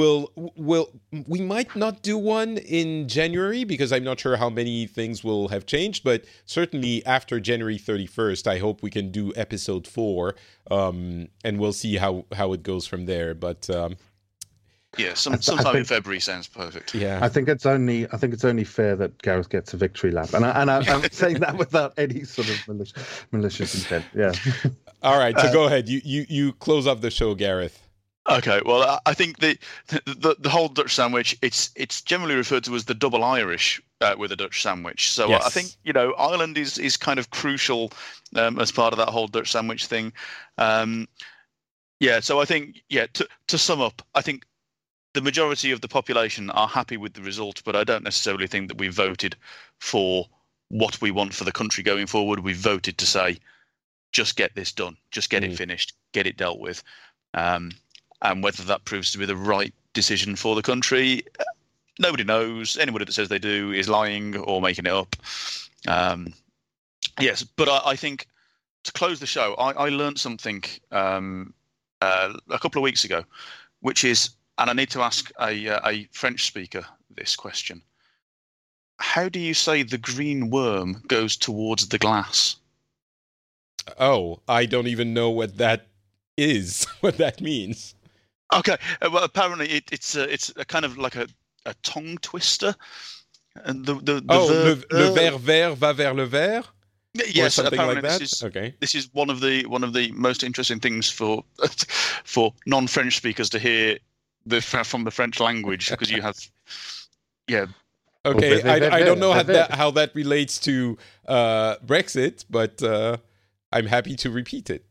we might not do one in January because I'm not sure how many things will have changed, but certainly after January 31st, I hope we can do episode 4, and we'll see how it goes from there. But yeah, sometime in February sounds perfect. Yeah, I think it's only fair that Gareth gets a victory lap, and I'm saying that without any sort of malicious intent. Yeah. All right, so go ahead. You close up the show, Gareth. Okay. Well, I think the whole Dutch sandwich, it's generally referred to as the double Irish with a Dutch sandwich. So yes. I think Ireland is kind of crucial as part of that whole Dutch sandwich thing. So I think to sum up, I think the majority of the population are happy with the result, but I don't necessarily think that we voted for what we want for the country going forward. We voted to say just get this done, just get it finished, get it dealt with. And whether that proves to be the right decision for the country, nobody knows. Anybody that says they do is lying or making it up. Yes, but I think to close the show, I learned something a couple of weeks ago, which is, and I need to ask a French speaker this question. How do you say the green worm goes towards the glass? Oh, I don't even know what that is, what that means. Okay, well, apparently it's a kind of like a tongue twister. And the le vert vert va vers le vert? Yes, apparently like this is one of the most interesting things for non-French speakers to hear from the French language, because you have Okay, I don't know how that relates to Brexit, but I'm happy to repeat it.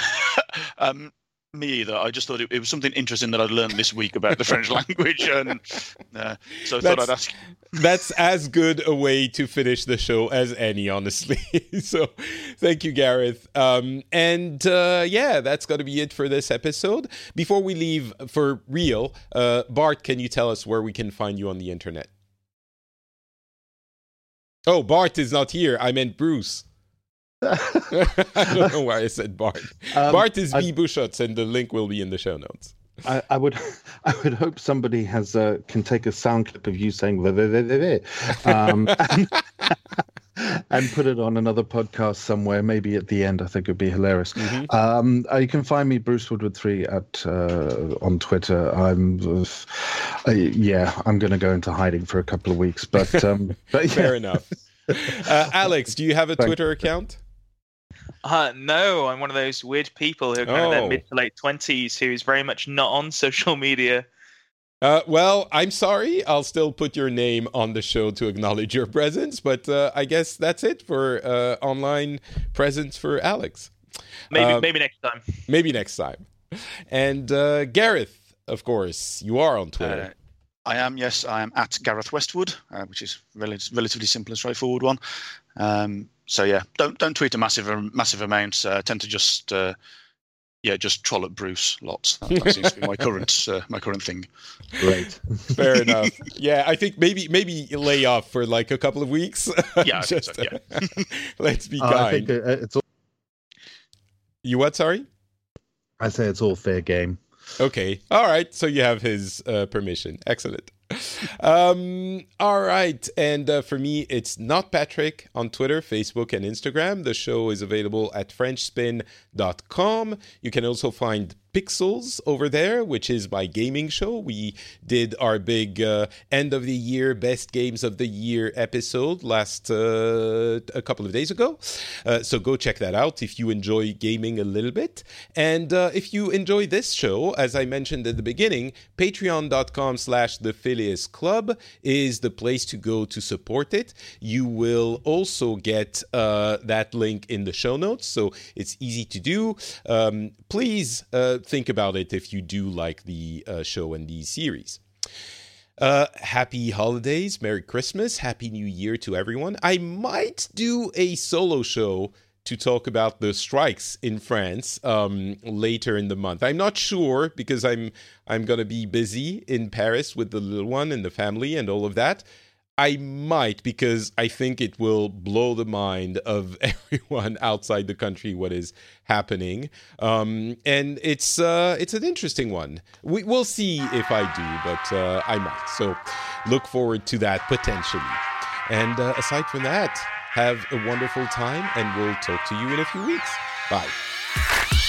Me either. I just thought it was something interesting that I'd learned this week about the French language, and so I thought I'd ask. That's as good a way to finish the show as any, honestly. So thank you, Gareth. And that's going to be it for this episode. Before we leave for real, Bart, can you tell us where we can find you on the internet? Oh, Bart is not here. I meant Bruce. I don't know why I said Bart. Bart is B. Buschutz, and the link will be in the show notes. I would hope somebody can take a sound clip of you saying and put it on another podcast somewhere, maybe at the end. I think it would be hilarious. Mm-hmm. You can find me, Bruce Woodward 3 on Twitter. I'm going to go into hiding for a couple of weeks, but fair enough. Alex, do you have a Twitter account? No, I'm one of those weird people who are kind of their mid to late 20s who is very much not on social media. Well, I'm sorry. I'll still put your name on the show to acknowledge your presence, but I guess that's it for online presence for Alex. Maybe next time. Maybe next time. And Gareth, of course, you are on Twitter. I am, yes. I am at Gareth Westwood, which is relatively simple and straightforward one. So yeah, don't tweet a massive amounts. Tend to just troll at Bruce lots. That seems to be my current thing. Great, fair enough. Yeah, I think maybe lay off for like a couple of weeks. Yeah, Let's be kind. I think it's all. You what? Sorry. I say it's all fair game. Okay. All right. So you have his permission. Excellent. All right. And for me, it's Not Patrick on Twitter, Facebook, and Instagram. The show is available at FrenchSpin.com. You can also find Pixels over there, which is my gaming show. We did our big end of the year, best games of the year episode a couple of days ago. So go check that out if you enjoy gaming a little bit. And if you enjoy this show, as I mentioned at the beginning, patreon.com/The Phileas Club is the place to go to support it. You will also get that link in the show notes, so it's easy to do. Please think about it if you do like the show and the series. Happy holidays, Merry Christmas, Happy New Year to everyone. I might do a solo show to talk about the strikes in France later in the month. I'm not sure because I'm going to be busy in Paris with the little one and the family and all of that. I might, because I think it will blow the mind of everyone outside the country what is happening. And it's an interesting one. We'll see if I do, but I might. So look forward to that potentially. And aside from that, have a wonderful time, and we'll talk to you in a few weeks. Bye.